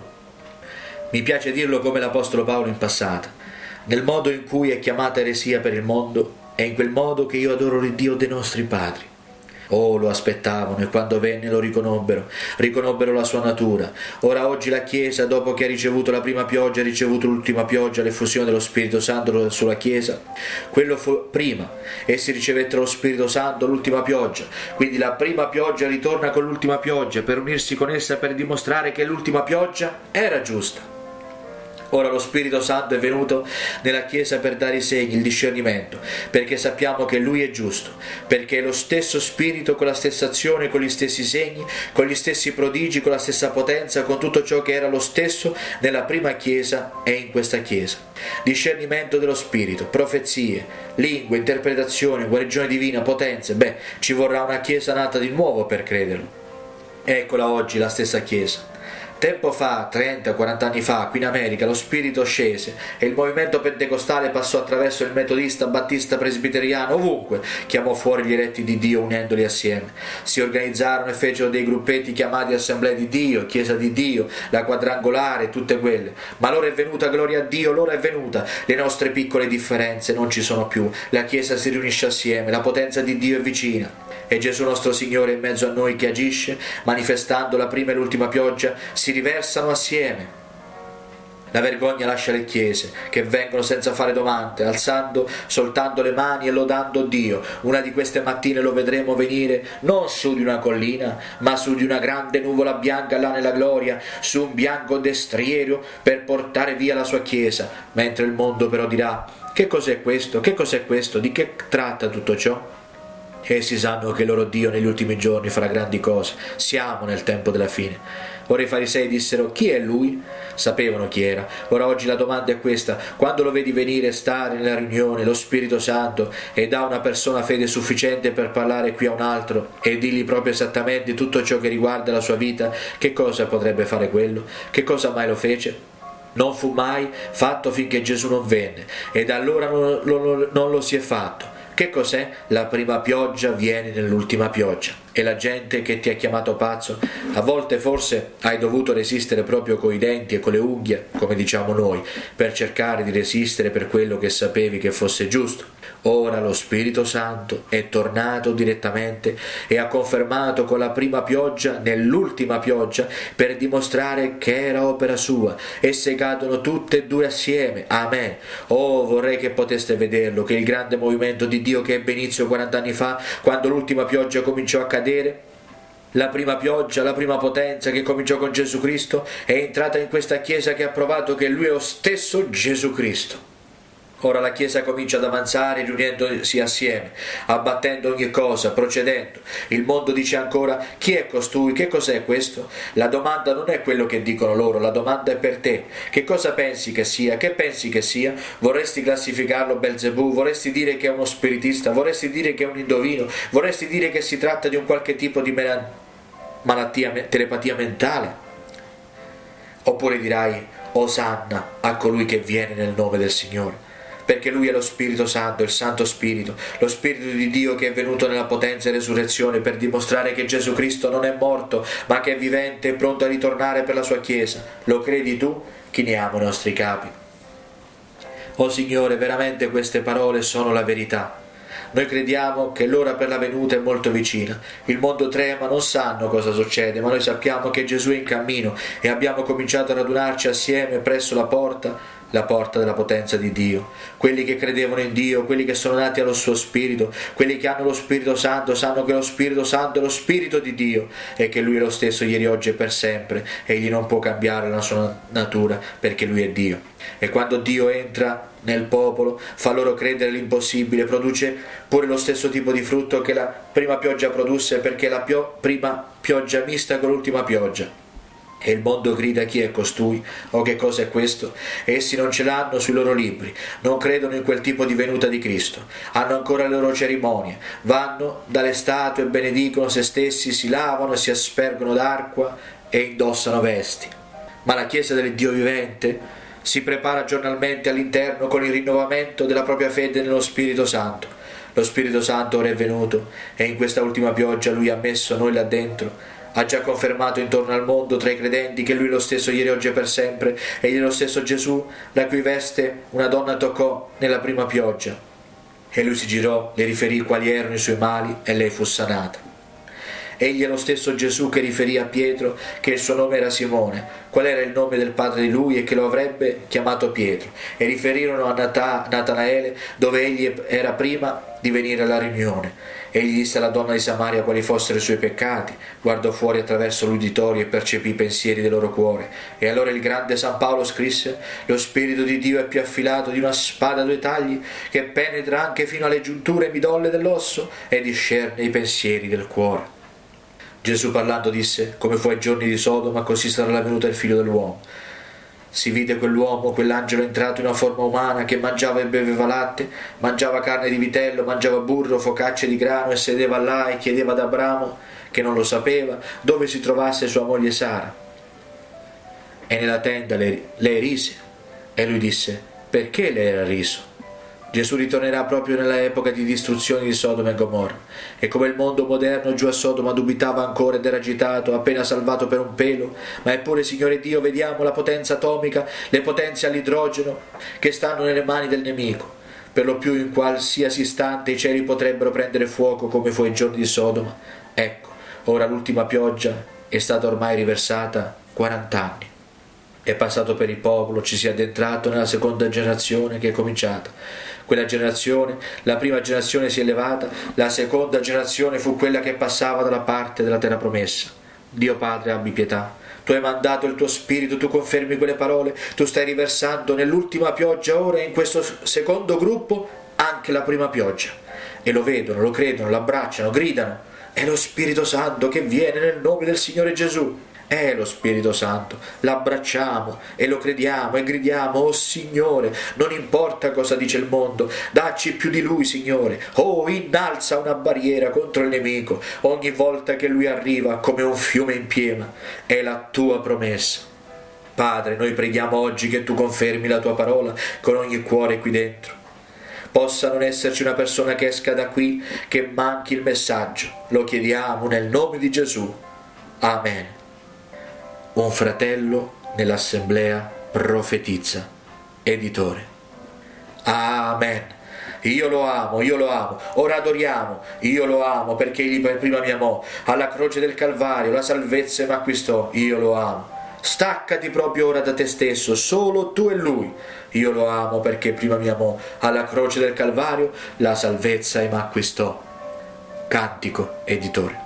Mi piace dirlo come l'Apostolo Paolo in passato: nel modo in cui è chiamata eresia per il mondo, è in quel modo che io adoro il Dio dei nostri padri. Oh, lo aspettavano e quando venne lo riconobbero, riconobbero la sua natura. Ora oggi la Chiesa, dopo che ha ricevuto la prima pioggia, ha ricevuto l'ultima pioggia, l'effusione dello Spirito Santo sulla Chiesa. Quello fu prima, essi ricevettero lo Spirito Santo, l'ultima pioggia. Quindi la prima pioggia ritorna con l'ultima pioggia per unirsi con essa, per dimostrare che l'ultima pioggia era giusta. Ora lo Spirito Santo è venuto nella Chiesa per dare i segni, il discernimento, perché sappiamo che Lui è giusto, perché è lo stesso Spirito con la stessa azione, con gli stessi segni, con gli stessi prodigi, con la stessa potenza, con tutto ciò che era lo stesso nella prima Chiesa e in questa Chiesa. Discernimento dello Spirito, profezie, lingue, interpretazione, guarigione divina, potenze. Beh, ci vorrà una Chiesa nata di nuovo per crederlo. Eccola oggi la stessa Chiesa. Tempo fa, trenta quaranta anni fa, qui in America, lo Spirito scese e il movimento pentecostale passò attraverso il metodista, battista, presbiteriano, ovunque chiamò fuori gli eletti di Dio unendoli assieme. Si organizzarono e fecero dei gruppetti chiamati Assemblea di Dio, Chiesa di Dio, la quadrangolare, tutte quelle. Ma l'ora è venuta, gloria a Dio, l'ora è venuta. Le nostre piccole differenze non ci sono più. La Chiesa si riunisce assieme, la potenza di Dio è vicina. E Gesù nostro Signore in mezzo a noi che agisce, manifestando la prima e l'ultima pioggia, si riversano assieme. La vergogna lascia le chiese, che vengono senza fare domande, alzando soltanto le mani e lodando Dio. Una di queste mattine lo vedremo venire non su di una collina, ma su di una grande nuvola bianca là nella gloria, su un bianco destriero per portare via la sua Chiesa, mentre il mondo però dirà: che cos'è questo? Che cos'è questo? Di che tratta tutto ciò? Essi sanno che il loro Dio negli ultimi giorni farà grandi cose. Siamo nel tempo della fine. Ora i farisei dissero: chi è lui? Sapevano chi era. Ora oggi la domanda è questa: quando lo vedi venire e stare nella riunione, lo Spirito Santo, e dà a una persona fede sufficiente per parlare qui a un altro e dirgli proprio esattamente tutto ciò che riguarda la sua vita, che cosa potrebbe fare quello? Che cosa mai lo fece? Non fu mai fatto finché Gesù non venne, e da allora non lo, non lo si è fatto. Che cos'è? La prima pioggia viene nell'ultima pioggia. E la gente che ti ha chiamato pazzo, a volte forse hai dovuto resistere proprio coi denti e con le unghie, come diciamo noi, per cercare di resistere per quello che sapevi che fosse giusto. Ora lo Spirito Santo è tornato direttamente e ha confermato con la prima pioggia nell'ultima pioggia per dimostrare che era opera sua. Esse cadono tutte e due assieme. Amen. Oh, vorrei che poteste vederlo, che il grande movimento di Dio che ebbe inizio quaranta anni fa, quando l'ultima pioggia cominciò a cadere, la prima pioggia, la prima potenza che cominciò con Gesù Cristo, è entrata in questa Chiesa che ha provato che Lui è lo stesso Gesù Cristo. Ora la Chiesa comincia ad avanzare riunendosi assieme, abbattendo ogni cosa, procedendo. Il mondo dice ancora: chi è costui? Che cos'è questo? La domanda non è quello che dicono loro, la domanda è per te. Che cosa pensi che sia? Che pensi che sia? Vorresti classificarlo Belzebù? Vorresti dire che è uno spiritista? Vorresti dire che è un indovino? Vorresti dire che si tratta di un qualche tipo di malattia, telepatia mentale? Oppure dirai: Osanna a colui che viene nel nome del Signore? Perché Lui è lo Spirito Santo, il Santo Spirito, lo Spirito di Dio che è venuto nella potenza e resurrezione per dimostrare che Gesù Cristo non è morto, ma che è vivente e pronto a ritornare per la sua Chiesa. Lo credi tu? Chiniamo i nostri capi. Oh Signore, veramente queste parole sono la verità. Noi crediamo che l'ora per la venuta è molto vicina. Il mondo trema, non sanno cosa succede, ma noi sappiamo che Gesù è in cammino e abbiamo cominciato a radunarci assieme presso la porta, la porta della potenza di Dio. Quelli che credevano in Dio, quelli che sono nati allo suo Spirito, quelli che hanno lo Spirito Santo, sanno che lo Spirito Santo è lo Spirito di Dio e che Lui è lo stesso ieri, oggi e per sempre. Egli non può cambiare la sua natura perché Lui è Dio. E quando Dio entra nel popolo, fa loro credere l'impossibile, produce pure lo stesso tipo di frutto che la prima pioggia produsse, perché la pio- prima pioggia mista con l'ultima pioggia. E il mondo grida: chi è costui? O che cosa è questo? Essi non ce l'hanno sui loro libri, non credono in quel tipo di venuta di Cristo, hanno ancora le loro cerimonie, vanno dalle statue, benedicono se stessi, si lavano, si aspergono d'acqua e indossano vesti. Ma la Chiesa dell'Iddio vivente si prepara giornalmente all'interno con il rinnovamento della propria fede nello Spirito Santo. Lo Spirito Santo ora è venuto e in questa ultima pioggia Lui ha messo noi là dentro, ha già confermato intorno al mondo tra i credenti che Lui è lo stesso ieri, oggi e per sempre. Egli è lo stesso Gesù la cui veste una donna toccò nella prima pioggia, e Lui si girò, le riferì quali erano i suoi mali e lei fu sanata. Egli è lo stesso Gesù che riferì a Pietro che il suo nome era Simone, qual era il nome del padre di lui e che lo avrebbe chiamato Pietro, e riferirono a Nata- Natanaele dove egli era prima di venire alla riunione. Egli disse alla donna di Samaria quali fossero i suoi peccati, guardò fuori attraverso l'uditorio e percepì i pensieri del loro cuore. E allora il grande San Paolo scrisse: lo Spirito di Dio è più affilato di una spada a due tagli, che penetra anche fino alle giunture e midolle dell'osso e discerne i pensieri del cuore. Gesù parlando disse: come fu ai giorni di Sodoma, così sarà la venuta del Figlio dell'uomo. Si vide quell'uomo, quell'angelo entrato in una forma umana, che mangiava e beveva latte, mangiava carne di vitello, mangiava burro, focacce di grano, e sedeva là e chiedeva ad Abramo, che non lo sapeva, dove si trovasse sua moglie Sara. E nella tenda lei, lei rise, e lui disse: perché lei era riso? Gesù ritornerà proprio nella epoca di distruzione di Sodoma e Gomorra, e come il mondo moderno giù a Sodoma dubitava ancora ed era agitato, appena salvato per un pelo, ma eppure, Signore Dio, vediamo la potenza atomica, le potenze all'idrogeno che stanno nelle mani del nemico. Per lo più in qualsiasi istante i cieli potrebbero prendere fuoco come fu ai giorni di Sodoma. Ecco, ora l'ultima pioggia è stata ormai riversata quarant'anni. È passato per il popolo, ci si è addentrato nella seconda generazione che è cominciata. Quella generazione, la prima generazione si è elevata, la seconda generazione fu quella che passava dalla parte della terra promessa. Dio Padre, abbi pietà. Tu hai mandato il tuo Spirito, tu confermi quelle parole, tu stai riversando nell'ultima pioggia ora in questo secondo gruppo anche la prima pioggia. E lo vedono, lo credono, lo abbracciano, gridano: è lo Spirito Santo che viene nel nome del Signore Gesù. È lo Spirito Santo, l'abbracciamo e lo crediamo e gridiamo: oh Signore, non importa cosa dice il mondo, dacci più di Lui, Signore. Oh, innalza una barriera contro il nemico ogni volta che Lui arriva come un fiume in piena. È la tua promessa. Padre, noi preghiamo oggi che tu confermi la tua parola con ogni cuore qui dentro. Possa non esserci una persona che esca da qui che manchi il messaggio. Lo chiediamo nel nome di Gesù. Amen. Un fratello nell'assemblea profetizza. Editore. Amen. Io lo amo, io lo amo. Ora adoriamo. Io lo amo perché egli per prima mi amò. Alla croce del Calvario la salvezza mi acquistò. Io lo amo. Staccati proprio ora da te stesso, solo tu e lui. Io lo amo perché prima mi amò. Alla croce del Calvario la salvezza mi acquistò. Cantico, editore.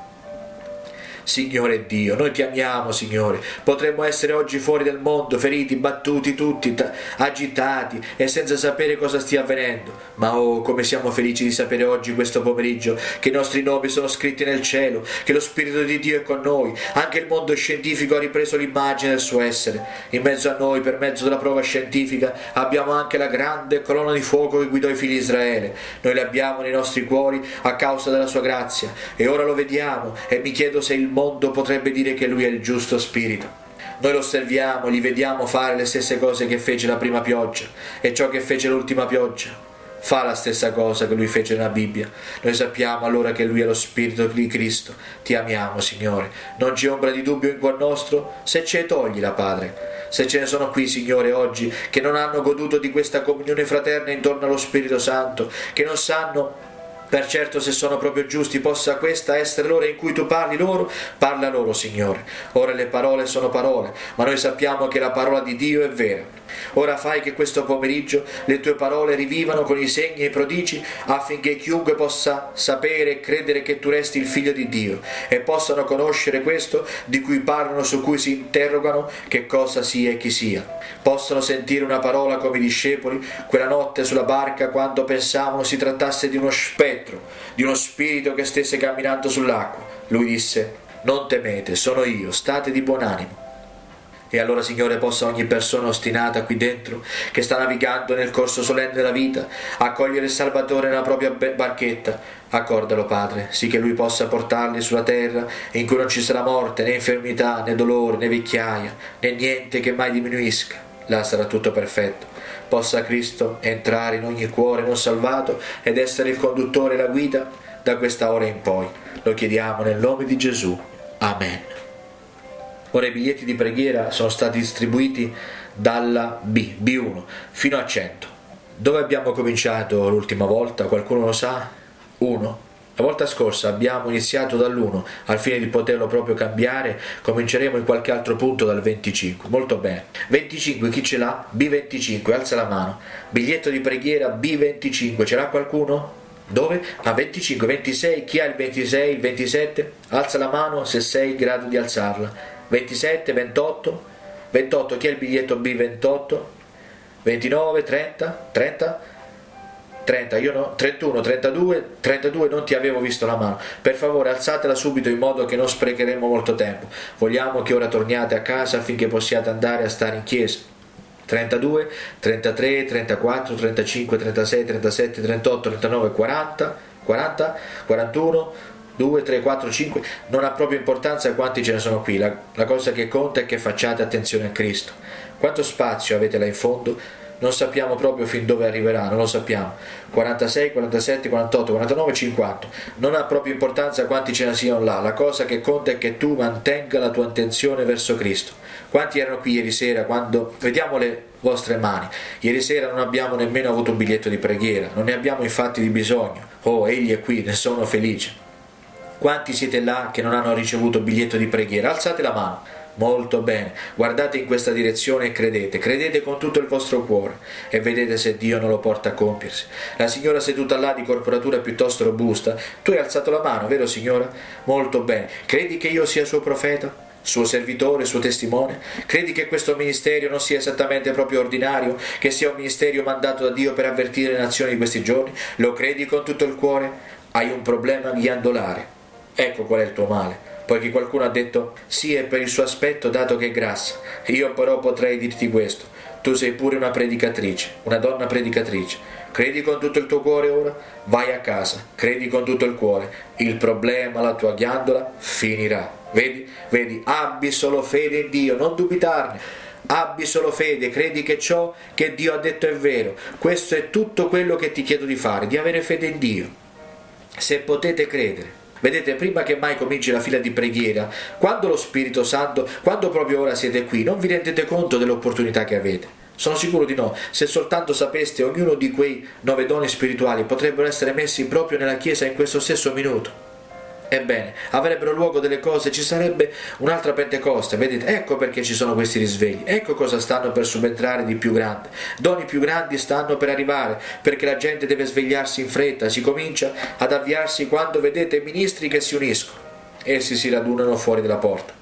Signore Dio, noi ti amiamo, Signore. Potremmo essere oggi fuori del mondo, feriti, battuti tutti, agitati e senza sapere cosa stia avvenendo. Ma oh, come siamo felici di sapere oggi, questo pomeriggio, che i nostri nomi sono scritti nel cielo, che lo Spirito di Dio è con noi. Anche il mondo scientifico ha ripreso l'immagine del suo essere. In mezzo a noi, per mezzo della prova scientifica, abbiamo anche la grande colonna di fuoco che guidò i figli di Israele. Noi l'abbiamo nei nostri cuori a causa della sua grazia, e ora lo vediamo, e mi chiedo se il mondo potrebbe dire che lui è il giusto spirito. Noi lo osserviamo, gli vediamo fare le stesse cose che fece la prima pioggia, e ciò che fece l'ultima pioggia fa la stessa cosa che lui fece nella Bibbia. Noi sappiamo allora che lui è lo Spirito di Cristo. Ti amiamo, Signore. Non c'è ombra di dubbio in cuor nostro, se ce ne togli la Padre. Se ce ne sono qui, Signore, oggi che non hanno goduto di questa comunione fraterna intorno allo Spirito Santo, che non sanno per certo se sono proprio giusti, possa questa essere l'ora in cui tu parli loro, parla loro, Signore. Ora le parole sono parole, ma noi sappiamo che la parola di Dio è vera. Ora fai che questo pomeriggio le tue parole rivivano con i segni e i prodigi, affinché chiunque possa sapere e credere che tu resti il Figlio di Dio, e possano conoscere questo di cui parlano, su cui si interrogano, che cosa sia e chi sia. Possano sentire una parola come i discepoli quella notte sulla barca, quando pensavano si trattasse di uno spettro, di uno spirito che stesse camminando sull'acqua. Lui disse: non temete, sono io, state di buon animo. E allora, Signore, possa ogni persona ostinata qui dentro, che sta navigando nel corso solenne della vita, accogliere il Salvatore nella propria barchetta. Accordalo, Padre, sì che Lui possa portarli sulla terra in cui non ci sarà morte, né infermità, né dolore, né vecchiaia, né niente che mai diminuisca. Là sarà tutto perfetto. Possa Cristo entrare in ogni cuore non salvato ed essere il conduttore e la guida da questa ora in poi. Lo chiediamo nel nome di Gesù. Amen. Ora i biglietti di preghiera sono stati distribuiti dalla B, B uno, fino a cento. Dove abbiamo cominciato l'ultima volta? Qualcuno lo sa? uno. La volta scorsa abbiamo iniziato dall'uno, al fine di poterlo proprio cambiare, cominceremo in qualche altro punto dal venticinque. Molto bene. venticinque, chi ce l'ha? B venticinque, alza la mano. Biglietto di preghiera B venticinque, ce l'ha qualcuno? Dove? A venticinque, ventisei, chi ha il ventisei, il ventisette? Alza la mano se sei in grado di alzarla. ventisette, ventotto, ventotto, chi ha il biglietto B ventotto? ventinove, trenta, trenta, trenta, io no, trentuno, trentadue, trentadue, non ti avevo visto la mano. Per favore alzatela subito in modo che non sprecheremo molto tempo. Vogliamo che ora torniate a casa affinché possiate andare a stare in chiesa. trentadue, trentatré, trentaquattro, trentacinque, trentasei, trentasette, trentotto, trentanove, quaranta, quaranta, quarantuno, due, tre, quattro, cinque, non ha proprio importanza quanti ce ne sono qui, la, la cosa che conta è che facciate attenzione a Cristo. Quanto spazio avete là in fondo? Non sappiamo proprio fin dove arriverà, non lo sappiamo. quarantasei, quarantasette, quarantotto, quarantanove, cinquanta. Non ha proprio importanza quanti ce ne siano là, la cosa che conta è che tu mantenga la tua attenzione verso Cristo. Quanti erano qui ieri sera quando... Vediamo le vostre mani. Ieri sera non abbiamo nemmeno avuto un biglietto di preghiera, non ne abbiamo infatti di bisogno. Oh, egli è qui, ne sono felice. Quanti siete là che non hanno ricevuto biglietto di preghiera? Alzate la mano. Molto bene, guardate in questa direzione e credete, credete con tutto il vostro cuore e vedete se Dio non lo porta a compiersi. La signora seduta là di corporatura piuttosto robusta, tu hai alzato la mano, vero signora? Molto bene, credi che io sia suo profeta? Suo servitore, suo testimone? Credi che questo ministero non sia esattamente proprio ordinario, che sia un ministero mandato da Dio per avvertire le nazioni di questi giorni? Lo credi con tutto il cuore? Hai un problema ghiandolare. Ecco qual è il tuo male. Poiché qualcuno ha detto sì, è per il suo aspetto dato che è grassa. Io però potrei dirti questo: tu sei pure una predicatrice, una donna predicatrice. Credi con tutto il tuo cuore ora? Vai a casa, credi con tutto il cuore. Il problema, la tua ghiandola, finirà. Vedi? Vedi? Abbi solo fede in Dio, non dubitarne. Abbi solo fede, credi che ciò che Dio ha detto è vero. Questo è tutto quello che ti chiedo di fare, di avere fede in Dio. Se potete credere. Vedete, prima che mai cominci la fila di preghiera, quando lo Spirito Santo, quando proprio ora siete qui, non vi rendete conto dell'opportunità che avete? Sono sicuro di no. Se soltanto sapeste, ognuno di quei nove doni spirituali potrebbero essere messi proprio nella Chiesa in questo stesso minuto. Ebbene, avrebbero luogo delle cose, ci sarebbe un'altra Pentecoste, vedete? Ecco perché ci sono questi risvegli, ecco cosa stanno per subentrare di più grande. Doni più grandi stanno per arrivare, perché la gente deve svegliarsi in fretta, si comincia ad avviarsi quando vedete ministri che si uniscono. Essi si radunano fuori dalla porta.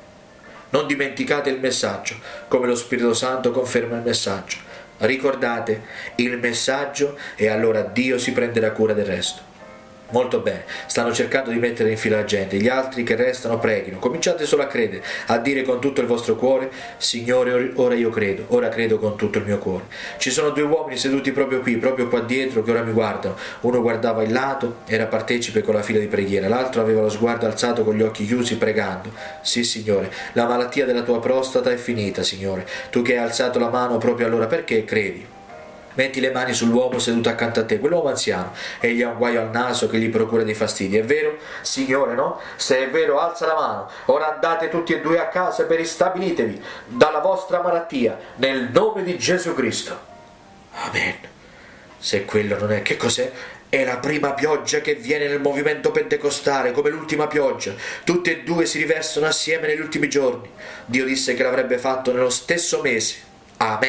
Non dimenticate il messaggio, come lo Spirito Santo conferma il messaggio. Ricordate il messaggio e allora Dio si prenderà cura del resto. Molto bene, stanno cercando di mettere in fila la gente, gli altri che restano preghino, cominciate solo a credere, a dire con tutto il vostro cuore: Signore, ora io credo, ora credo con tutto il mio cuore. Ci sono due uomini seduti proprio qui, proprio qua dietro, che ora mi guardano. Uno guardava il lato, era partecipe con la fila di preghiera, l'altro aveva lo sguardo alzato con gli occhi chiusi pregando. Sì, Signore, la malattia della tua prostata è finita, Signore. Tu che hai alzato la mano proprio allora, perché credi? Metti le mani sull'uomo seduto accanto a te, quell'uomo anziano, egli ha un guaio al naso che gli procura dei fastidi. È vero? Signore, no? Se è vero, alza la mano. Ora andate tutti e due a casa per ristabilitevi dalla vostra malattia, nel nome di Gesù Cristo. Amen. Se quello non è, che cos'è? È la prima pioggia che viene nel movimento pentecostale, come l'ultima pioggia. Tutte e due si riversano assieme negli ultimi giorni. Dio disse che l'avrebbe fatto nello stesso mese. Amen.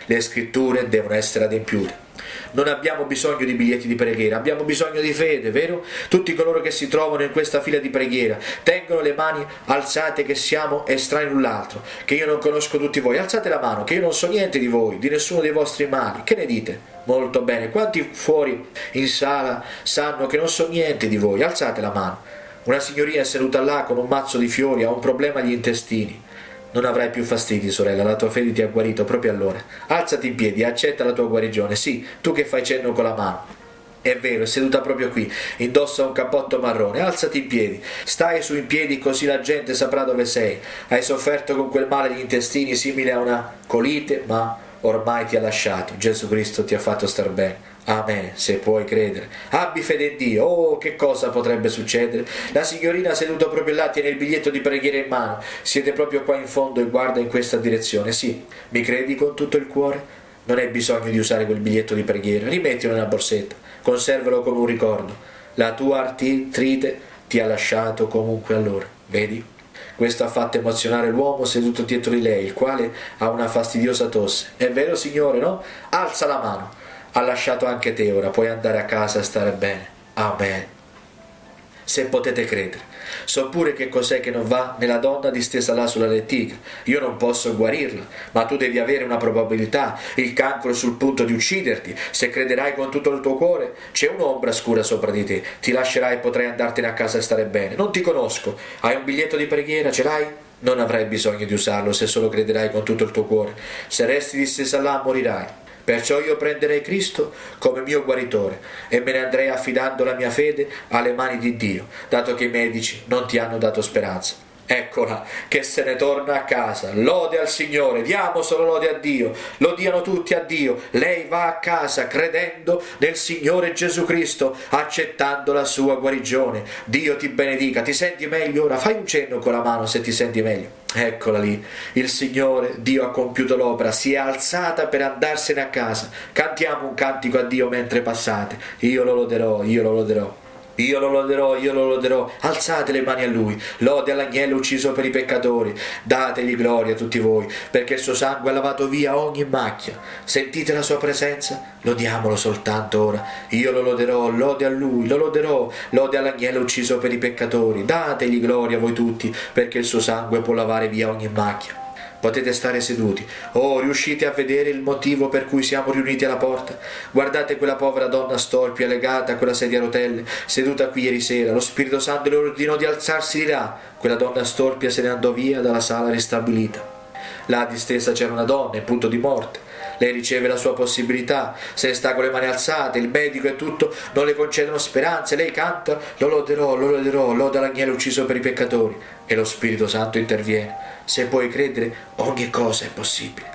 Le scritture devono essere adempiute. Non abbiamo bisogno di biglietti di preghiera, abbiamo bisogno di fede, vero? Tutti coloro che si trovano in questa fila di preghiera tengono le mani alzate, che siamo estranei l'un l'altro, che io non conosco tutti voi. Alzate la mano, che io non so niente di voi, di nessuno dei vostri mali. Che ne dite? Molto bene. Quanti fuori in sala sanno che non so niente di voi? Alzate la mano. Una signorina è seduta là con un mazzo di fiori, ha un problema agli intestini. Non avrai più fastidi, sorella, la tua fede ti ha guarito proprio allora. Alzati in piedi, accetta la tua guarigione. Sì, tu che fai cenno con la mano. È vero, è seduta proprio qui, indossa un cappotto marrone. Alzati in piedi, stai su in piedi così la gente saprà dove sei. Hai sofferto con quel male agli intestini simile a una colite, ma ormai ti ha lasciato. Gesù Cristo ti ha fatto star bene. Amen, se puoi credere. Abbi fede in Dio. Oh, che cosa potrebbe succedere? La signorina seduta proprio là tiene il biglietto di preghiera in mano. Siete proprio qua in fondo e guarda in questa direzione. Sì, mi credi con tutto il cuore? Non hai bisogno di usare quel biglietto di preghiera. Rimettilo nella borsetta. Conservalo come un ricordo. La tua artrite ti ha lasciato comunque allora. Vedi? Questo ha fatto emozionare l'uomo seduto dietro di lei, il quale ha una fastidiosa tosse. È vero, signore, no? Alza la mano. Ha lasciato anche te, ora puoi andare a casa e stare bene. Amen. Se potete credere. So pure che cos'è che non va nella donna distesa là sulla lettiga. Io non posso guarirla, ma tu devi avere una probabilità. Il cancro è sul punto di ucciderti. Se crederai con tutto il tuo cuore, c'è un'ombra scura sopra di te. Ti lascerai e potrai andartene a casa e stare bene. Non ti conosco. Hai un biglietto di preghiera? Ce l'hai? Non avrai bisogno di usarlo se solo crederai con tutto il tuo cuore. Se resti distesa là, morirai. Perciò io prenderei Cristo come mio guaritore e me ne andrei affidando la mia fede alle mani di Dio, dato che i medici non ti hanno dato speranza. Eccola che se ne torna a casa. Lode al Signore, diamo solo lode a Dio, lo diano tutti a Dio. Lei va a casa credendo nel Signore Gesù Cristo, accettando la sua guarigione. Dio ti benedica. Ti senti meglio ora? Fai un cenno con la mano se ti senti meglio. Eccola lì, il Signore, Dio ha compiuto l'opera, si è alzata per andarsene a casa. Cantiamo un cantico a Dio mentre passate. Io lo loderò, io lo loderò. Io lo loderò, io lo loderò. Alzate le mani a Lui. Lode all'agnello ucciso per i peccatori. Dategli gloria a tutti voi, perché il suo sangue ha lavato via ogni macchia. Sentite la sua presenza? Lodiamolo soltanto ora. Io lo loderò, lode a Lui, lo loderò. Lode all'agnello ucciso per i peccatori. Dategli gloria a voi tutti, perché il suo sangue può lavare via ogni macchia. Potete stare seduti. Oh, riuscite a vedere il motivo per cui siamo riuniti alla porta? Guardate quella povera donna storpia legata a quella sedia a rotelle, seduta qui ieri sera. Lo Spirito Santo le ordinò di alzarsi di là. Quella donna storpia se ne andò via dalla sala ristabilita. Là distesa c'era una donna in punto di morte. Lei riceve la sua possibilità, se sta con le mani alzate, il medico e tutto non le concedono speranze. Lei canta: lo loderò, lo loderò, loda l'agnello ucciso per i peccatori. E lo Spirito Santo interviene. Se puoi credere, ogni cosa è possibile.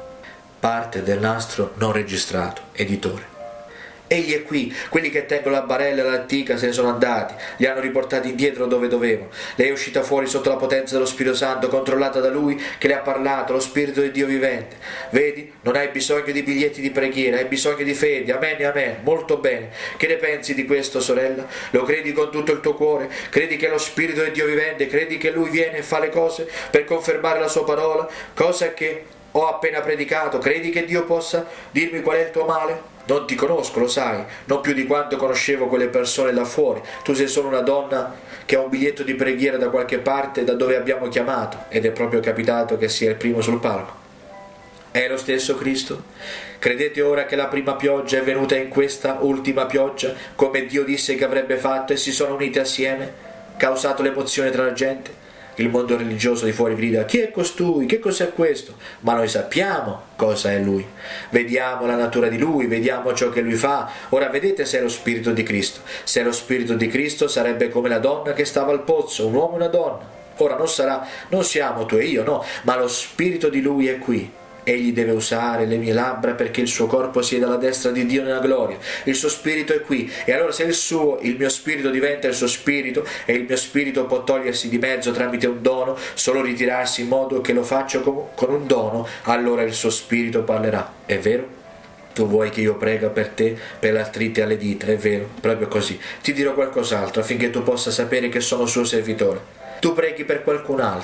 Parte del nastro non registrato, editore. Egli è qui, quelli che tengono la barella e la lettica se ne sono andati, li hanno riportati indietro dove dovevano. Lei è uscita fuori sotto la potenza dello Spirito Santo, controllata da Lui che le ha parlato, lo Spirito di Dio vivente. Vedi, non hai bisogno di biglietti di preghiera, hai bisogno di fede. Amen, amen. Molto bene. Che ne pensi di questo, sorella? Lo credi con tutto il tuo cuore? Credi che lo Spirito di Dio vivente, credi che Lui viene e fa le cose per confermare la sua parola, cosa che ho appena predicato? Credi che Dio possa dirmi qual è il tuo male? Non ti conosco, lo sai, non più di quanto conoscevo quelle persone là fuori. Tu sei solo una donna che ha un biglietto di preghiera da qualche parte, da dove abbiamo chiamato, ed è proprio capitato che sia il primo sul palco. È lo stesso Cristo? Credete ora che la prima pioggia è venuta in questa ultima pioggia, come Dio disse che avrebbe fatto, e si sono unite assieme, causato l'emozione tra la gente? Il mondo religioso di fuori grida: chi è costui? Che cos'è questo? Ma noi sappiamo cosa è Lui. Vediamo la natura di Lui, vediamo ciò che Lui fa. Ora vedete se è lo Spirito di Cristo. Se è lo Spirito di Cristo sarebbe come la donna che stava al pozzo, un uomo e una donna. Ora non sarà, non siamo tu e io, no, ma lo Spirito di Lui è qui. Egli deve usare le mie labbra perché il suo corpo sieda alla destra di Dio nella gloria. Il suo spirito è qui, e allora se il suo, il mio spirito diventa il suo spirito, e il mio spirito può togliersi di mezzo tramite un dono, solo ritirarsi in modo che lo faccio con un dono, allora il suo spirito parlerà. È vero? Tu vuoi che io prega per te, per l'artrite alle dita, è vero? Proprio così. Ti dirò qualcos'altro affinché tu possa sapere che sono suo servitore. Tu preghi per qualcun altro.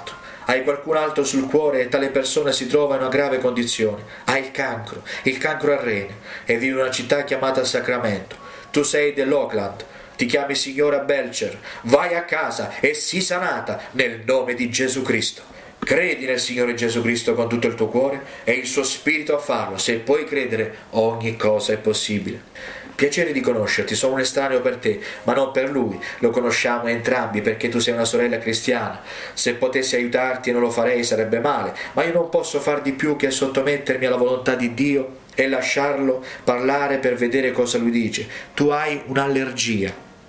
Hai qualcun altro sul cuore e tale persona si trova in una grave condizione. Ha il cancro, il cancro al rene, e vive in una città chiamata Sacramento. Tu sei dell'Oakland, ti chiami signora Belcher, vai a casa e sii sanata nel nome di Gesù Cristo. Credi nel Signore Gesù Cristo con tutto il tuo cuore e il suo spirito a farlo. Se puoi credere, ogni cosa è possibile. Piacere di conoscerti, sono un estraneo per te, ma non per lui. Lo conosciamo entrambi perché tu sei una sorella cristiana. Se potessi aiutarti e non lo farei sarebbe male, ma io non posso far di più che sottomettermi alla volontà di Dio e lasciarlo parlare per vedere cosa lui dice. Tu hai un'allergia,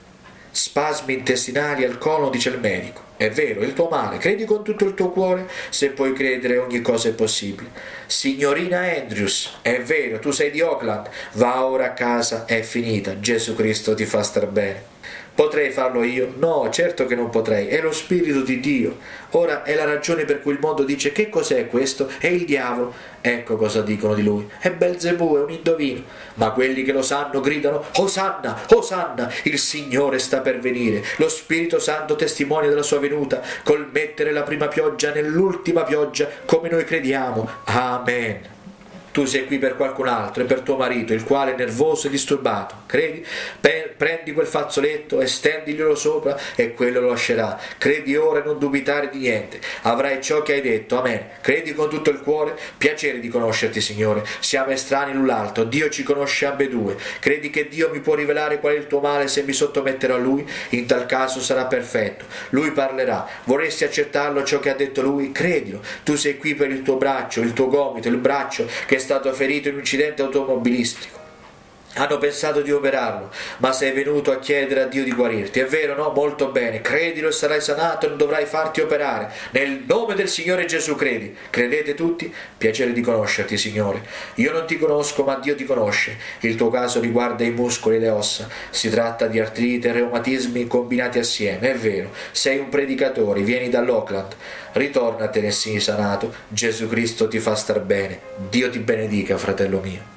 spasmi intestinali al colon, dice il medico. È vero, il tuo male, credi con tutto il tuo cuore, se puoi credere ogni cosa è possibile. Signorina Andrews, è vero, tu sei di Oakland, va ora a casa, è finita, Gesù Cristo ti fa star bene. Potrei farlo io? No, certo che non potrei, è lo Spirito di Dio. Ora è la ragione per cui il mondo dice: che cos'è questo? È il diavolo. Ecco cosa dicono di lui: è Belzebù, è un indovino. Ma quelli che lo sanno gridano: Osanna, Osanna, il Signore sta per venire. Lo Spirito Santo testimonia della sua venuta col mettere la prima pioggia nell'ultima pioggia, come noi crediamo. Amen. Tu sei qui per qualcun altro e per tuo marito, il quale è nervoso e disturbato. Credi? Pe- prendi quel fazzoletto e stendiglielo sopra e quello lo lascerà. Credi ora e non dubitare di niente. Avrai ciò che hai detto. Amen. Credi con tutto il cuore? Piacere di conoscerti, Signore. Siamo estranei l'un l'altro. Dio ci conosce ambedue. Credi che Dio mi può rivelare qual è il tuo male se mi sottometterò a Lui? In tal caso sarà perfetto. Lui parlerà. Vorresti accettarlo ciò che ha detto Lui? Credilo. Tu sei qui per il tuo braccio, il tuo gomito, il braccio che è stato ferito in un incidente automobilistico. Hanno pensato di operarlo, ma sei venuto a chiedere a Dio di guarirti. È vero, no? Molto bene. Credilo e sarai sanato e non dovrai farti operare. Nel nome del Signore Gesù credi. Credete tutti? Piacere di conoscerti, Signore. Io non ti conosco, ma Dio ti conosce. Il tuo caso riguarda i muscoli e le ossa. Si tratta di artrite e reumatismi combinati assieme. È vero. Sei un predicatore, vieni dall'Oakland. Ritornatene e sii sanato. Gesù Cristo ti fa star bene. Dio ti benedica, fratello mio.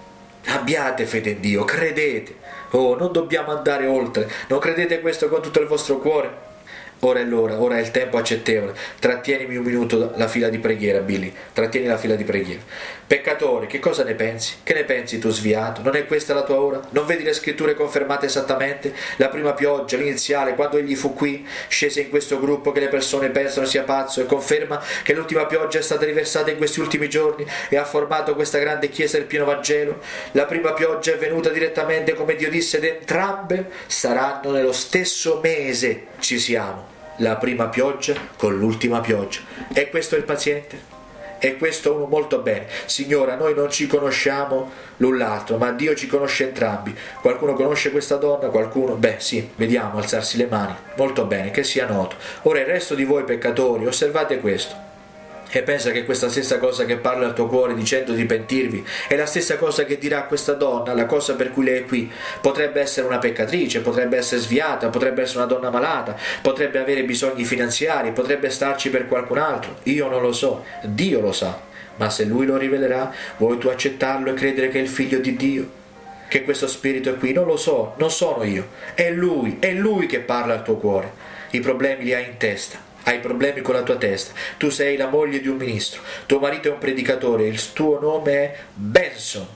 Abbiate fede in Dio, credete. Oh, non dobbiamo andare oltre. Non credete questo con tutto il vostro cuore? Ora è l'ora, ora è il tempo accettevole. Trattienimi un minuto la fila di preghiera, Billy. Trattieni la fila di preghiera. Peccatore, che cosa ne pensi? Che ne pensi tu, sviato? Non è questa la tua ora? Non vedi le scritture confermate esattamente? La prima pioggia, l'iniziale, quando egli fu qui, scese in questo gruppo che le persone pensano sia pazzo, e conferma che l'ultima pioggia è stata riversata in questi ultimi giorni e ha formato questa grande chiesa del pieno Vangelo. La prima pioggia è venuta direttamente come Dio disse, ed entrambe saranno nello stesso mese. Ci siamo. La prima pioggia con l'ultima pioggia. E questo è il paziente? E questo uno molto bene. Signora, noi non ci conosciamo l'un l'altro, ma Dio ci conosce entrambi. Qualcuno conosce questa donna? Qualcuno? Beh sì, vediamo, alzarsi le mani. Molto bene, che sia noto. Ora il resto di voi peccatori, osservate questo. E pensa che questa stessa cosa che parla al tuo cuore dicendo di pentirvi è la stessa cosa che dirà questa donna, la cosa per cui lei è qui. Potrebbe essere una peccatrice, potrebbe essere sviata, potrebbe essere una donna malata, potrebbe avere bisogni finanziari, potrebbe starci per qualcun altro. Io non lo so, Dio lo sa. Ma se Lui lo rivelerà, vuoi tu accettarlo e credere che è il figlio di Dio? Che questo spirito è qui? Non lo so, non sono io. È Lui, è Lui che parla al tuo cuore. I problemi li hai in testa. Hai problemi con la tua testa. Tu sei la moglie di un ministro. Tuo marito è un predicatore. Il tuo nome è Benson.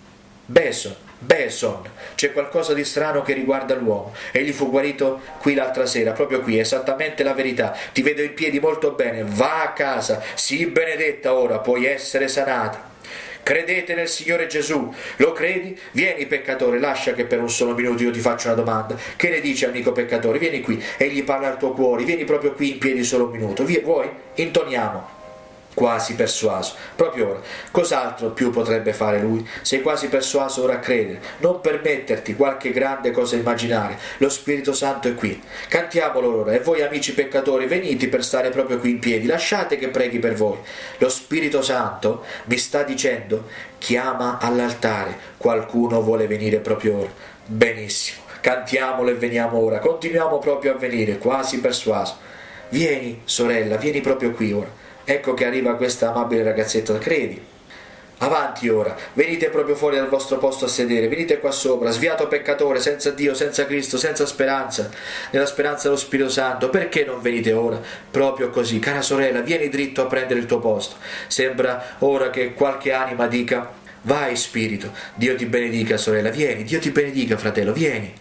Benson. Benson. C'è qualcosa di strano che riguarda l'uomo. Egli fu guarito qui l'altra sera, proprio qui, esattamente la verità. Ti vedo in piedi molto bene. Va a casa. Sii benedetta ora. Puoi essere sanata. Credete nel Signore Gesù, lo credi? Vieni peccatore, lascia che per un solo minuto io ti faccio una domanda. Che ne dici, amico peccatore? Vieni qui, egli parla al tuo cuore, vieni proprio qui in piedi solo un minuto. Vie, vuoi? Intoniamo. Quasi persuaso, proprio ora. Cos'altro più potrebbe fare lui? Sei quasi persuaso ora a credere. Non permetterti qualche grande cosa immaginare. Lo Spirito Santo è qui. Cantiamolo ora. E voi amici peccatori, venite per stare proprio qui in piedi. Lasciate che preghi per voi. Lo Spirito Santo mi sta dicendo: chiama all'altare. Qualcuno vuole venire proprio ora. Benissimo. Cantiamolo e veniamo ora. Continuiamo proprio a venire, quasi persuaso. Vieni, sorella, vieni proprio qui ora. Ecco che arriva questa amabile ragazzetta, credi? Avanti ora, venite proprio fuori dal vostro posto a sedere, venite qua sopra, sviato peccatore, senza Dio, senza Cristo, senza speranza, nella speranza dello Spirito Santo. Perché non venite ora? Proprio così, cara sorella, vieni dritto a prendere il tuo posto. Sembra ora che qualche anima dica: vai Spirito, Dio ti benedica sorella, vieni, Dio ti benedica fratello, vieni.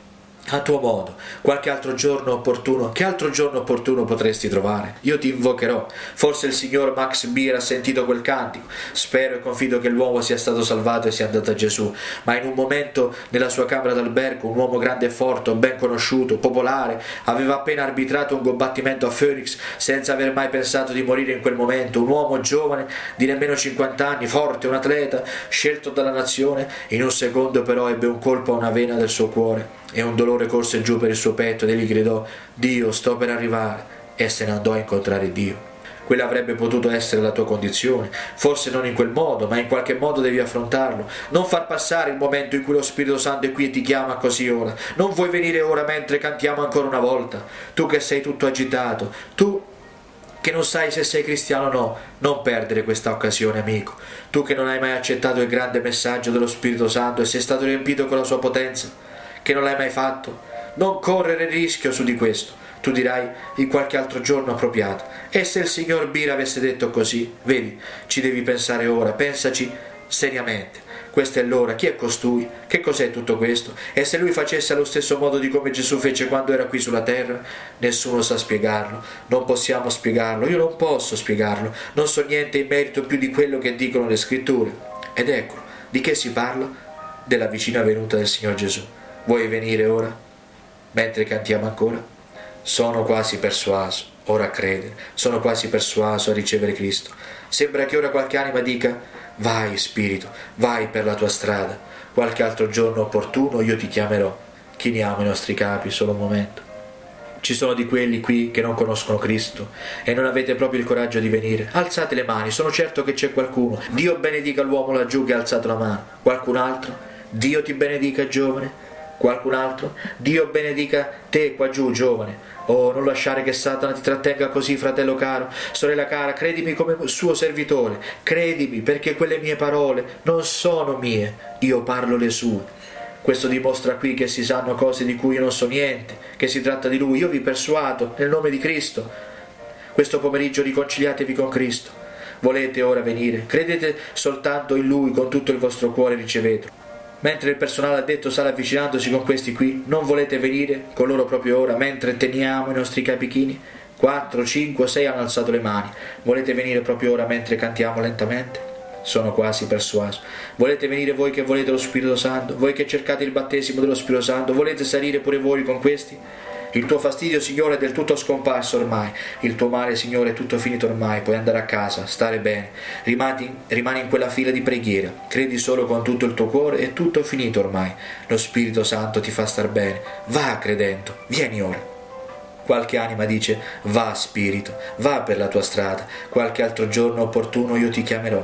A tuo modo, qualche altro giorno opportuno, che altro giorno opportuno potresti trovare? Io ti invocherò. Forse il signor Max Beer ha sentito quel cantico. Spero e confido che l'uomo sia stato salvato e sia andato a Gesù. Ma in un momento, nella sua camera d'albergo, un uomo grande e forte, ben conosciuto, popolare, aveva appena arbitrato un combattimento a Phoenix senza aver mai pensato di morire in quel momento. Un uomo giovane, di nemmeno cinquanta anni, forte, un atleta, scelto dalla nazione. In un secondo però ebbe un colpo a una vena del suo cuore e un dolore corse giù per il suo petto ed egli gridò: Dio, sto per arrivare, e se ne andò a incontrare Dio. Quella avrebbe potuto essere la tua condizione, forse non in quel modo, ma in qualche modo devi affrontarlo. Non far passare il momento in cui lo Spirito Santo è qui e ti chiama così ora. Non vuoi venire ora mentre cantiamo ancora una volta? Tu che sei tutto agitato, tu che non sai se sei cristiano o no, non perdere questa occasione, amico. Tu che non hai mai accettato il grande messaggio dello Spirito Santo e sei stato riempito con la sua potenza, che non l'hai mai fatto, non correre rischio su di questo. Tu dirai: in qualche altro giorno appropriato. E se il signor Bira avesse detto così? Vedi, ci devi pensare ora, pensaci seriamente. Questa è l'ora. Chi è costui? Che cos'è tutto questo? E se lui facesse allo stesso modo di come Gesù fece quando era qui sulla terra? Nessuno sa spiegarlo, non possiamo spiegarlo, io non posso spiegarlo, non so niente in merito più di quello che dicono le scritture. Ed eccolo, di che si parla? Della vicina venuta del Signor Gesù. Vuoi venire ora? Mentre cantiamo ancora? Sono quasi persuaso, ora a credere, sono quasi persuaso a ricevere Cristo. Sembra che ora qualche anima dica: vai Spirito, vai per la tua strada, qualche altro giorno opportuno io ti chiamerò. Chiniamo i nostri capi solo un momento. Ci sono di quelli qui che non conoscono Cristo e non avete proprio il coraggio di venire. Alzate le mani, sono certo che c'è qualcuno. Dio benedica l'uomo laggiù che ha alzato la mano. Qualcun altro? Dio ti benedica, giovane. Qualcun altro? Dio benedica te qua giù, giovane. Oh, non lasciare che Satana ti trattenga così, fratello caro, sorella cara, credimi come suo servitore, credimi, perché quelle mie parole non sono mie, io parlo le sue. Questo dimostra qui che si sanno cose di cui io non so niente, che si tratta di Lui. Io vi persuado nel nome di Cristo. Questo pomeriggio riconciliatevi con Cristo. Volete ora venire? Credete soltanto in Lui con tutto il vostro cuore, ricevetelo. Mentre il personale addetto sta avvicinandosi con questi qui, non volete venire con loro proprio ora, mentre teniamo i nostri capi chini? Quattro, cinque, sei hanno alzato le mani. Volete venire proprio ora mentre cantiamo lentamente? Sono quasi persuaso. Volete venire voi che volete lo Spirito Santo? Voi che cercate il battesimo dello Spirito Santo? Volete salire pure voi con questi? Il tuo fastidio, Signore, è del tutto scomparso ormai. Il tuo male, Signore, è tutto finito ormai. Puoi andare a casa, stare bene. Rimani, rimani in quella fila di preghiera. Credi solo con tutto il tuo cuore. È tutto finito ormai. Lo Spirito Santo ti fa star bene. Va, credendo. Vieni ora. Qualche anima dice: va, Spirito, va per la tua strada. Qualche altro giorno opportuno io ti chiamerò.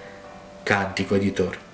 Cantico, editore.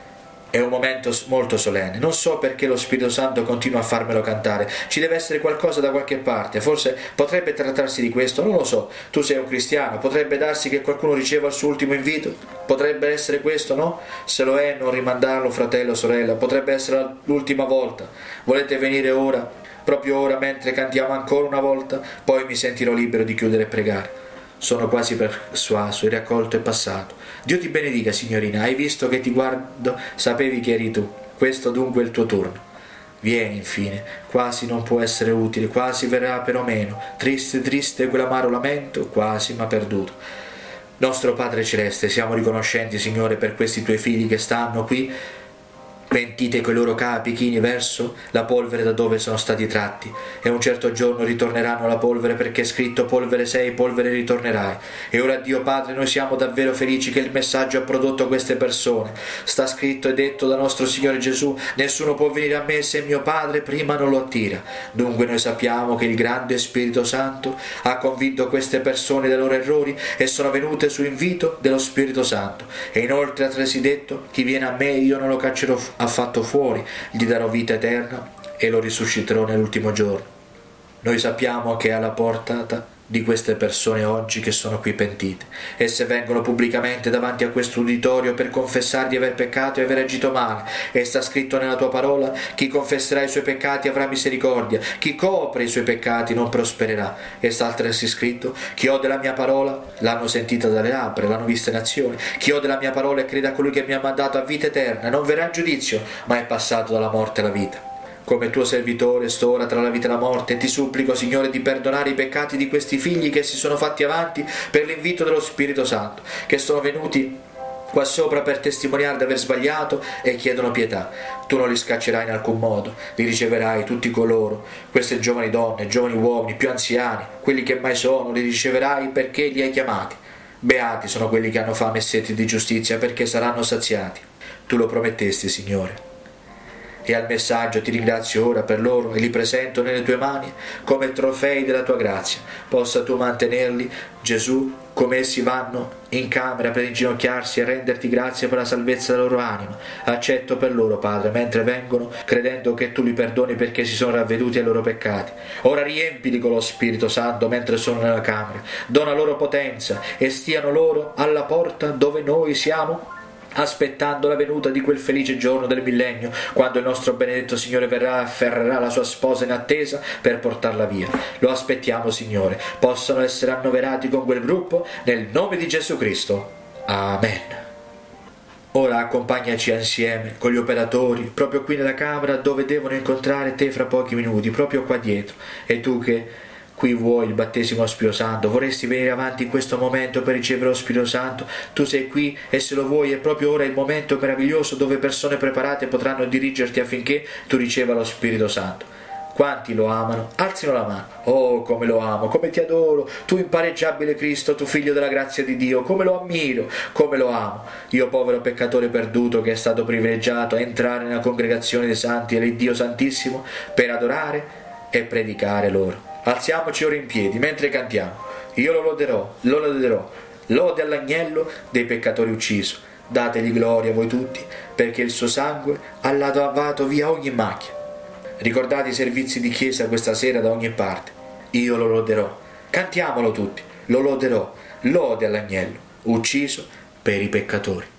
È un momento molto solenne. Non so perché lo Spirito Santo continua a farmelo cantare. Ci deve essere qualcosa da qualche parte. Forse potrebbe trattarsi di questo, non lo so. Tu sei un cristiano, potrebbe darsi che qualcuno riceva il suo ultimo invito. Potrebbe essere questo, no? Se lo è, non rimandarlo, fratello, sorella. Potrebbe essere l'ultima volta. Volete venire ora? Proprio ora, mentre cantiamo ancora una volta? Poi mi sentirò libero di chiudere e pregare. Sono quasi persuaso, il raccolto è passato. Dio ti benedica, signorina, hai visto che ti guardo, sapevi che eri tu. Questo dunque è il tuo turno. Vieni, infine, quasi non può essere utile, quasi verrà però meno. Triste, triste quell'amaro lamento, quasi m'ha perduto. Nostro Padre Celeste, siamo riconoscenti, Signore, per questi tuoi figli che stanno qui, pentite coi loro capi chini verso la polvere da dove sono stati tratti, e un certo giorno ritorneranno alla polvere, perché è scritto: polvere sei, polvere ritornerai. E ora, Dio Padre, noi siamo davvero felici che il messaggio ha prodotto queste persone. Sta scritto e detto da nostro Signore Gesù: nessuno può venire a me se mio Padre prima non lo attira. Dunque noi sappiamo che il grande Spirito Santo ha convinto queste persone dei loro errori e sono venute su invito dello Spirito Santo. E inoltre ha altresì detto: chi viene a me io non lo caccerò affatto fuori, gli darò vita eterna e lo risusciterò nell'ultimo giorno. Noi sappiamo che è alla portata di queste persone oggi che sono qui pentite. Esse vengono pubblicamente davanti a questo uditorio per confessare di aver peccato e aver agito male, e sta scritto nella tua parola: chi confesserà i suoi peccati avrà misericordia, chi copre i suoi peccati non prospererà. E sta altresì scritto: chi ode la mia parola l'hanno sentita dalle labbra, l'hanno vista in azione. Chi ode la mia parola e crede a colui che mi ha mandato a vita eterna non verrà in giudizio, ma è passato dalla morte alla vita. Come tuo servitore sto ora tra la vita e la morte, e ti supplico, Signore, di perdonare i peccati di questi figli che si sono fatti avanti per l'invito dello Spirito Santo, che sono venuti qua sopra per testimoniare di aver sbagliato e chiedono pietà. Tu non li scaccerai in alcun modo, li riceverai tutti coloro, queste giovani donne, giovani uomini, più anziani, quelli che mai sono, li riceverai perché li hai chiamati. Beati sono quelli che hanno fame e sete di giustizia, perché saranno saziati. Tu lo promettesti, Signore. E al messaggio ti ringrazio ora per loro e li presento nelle tue mani come trofei della tua grazia. Possa tu mantenerli, Gesù, come essi vanno in camera per inginocchiarsi e renderti grazie per la salvezza della loro anima. Accetto per loro, Padre, mentre vengono, credendo che tu li perdoni perché si sono ravveduti ai loro peccati. Ora riempili con lo Spirito Santo mentre sono nella camera, dona loro potenza e stiano loro alla porta dove noi siamo, aspettando la venuta di quel felice giorno del millennio, quando il nostro benedetto Signore verrà e afferrerà la sua sposa in attesa per portarla via. Lo aspettiamo, Signore, possano essere annoverati con quel gruppo nel nome di Gesù Cristo. Amen. Ora accompagnaci insieme con gli operatori proprio qui nella camera dove devono incontrare te fra pochi minuti, proprio qua dietro. E tu che qui vuoi il battesimo allo Spirito Santo, vorresti venire avanti in questo momento per ricevere lo Spirito Santo, tu sei qui e se lo vuoi è proprio ora il momento meraviglioso dove persone preparate potranno dirigerti affinché tu riceva lo Spirito Santo. Quanti lo amano? Alzino la mano. Oh, come lo amo, come ti adoro, tu impareggiabile Cristo, tu figlio della grazia di Dio, come lo ammiro, come lo amo. Io povero peccatore perduto che è stato privilegiato a entrare nella congregazione dei santi e l'Iddio Santissimo per adorare e predicare loro. Alziamoci ora in piedi mentre cantiamo. Io lo loderò, lo loderò. Lode all'agnello dei peccatori ucciso. Dategli gloria voi tutti, perché il suo sangue ha lavato via ogni macchia. Ricordate i servizi di chiesa questa sera da ogni parte. Io lo loderò. Cantiamolo tutti. Lo loderò. Lode all'agnello ucciso per i peccatori.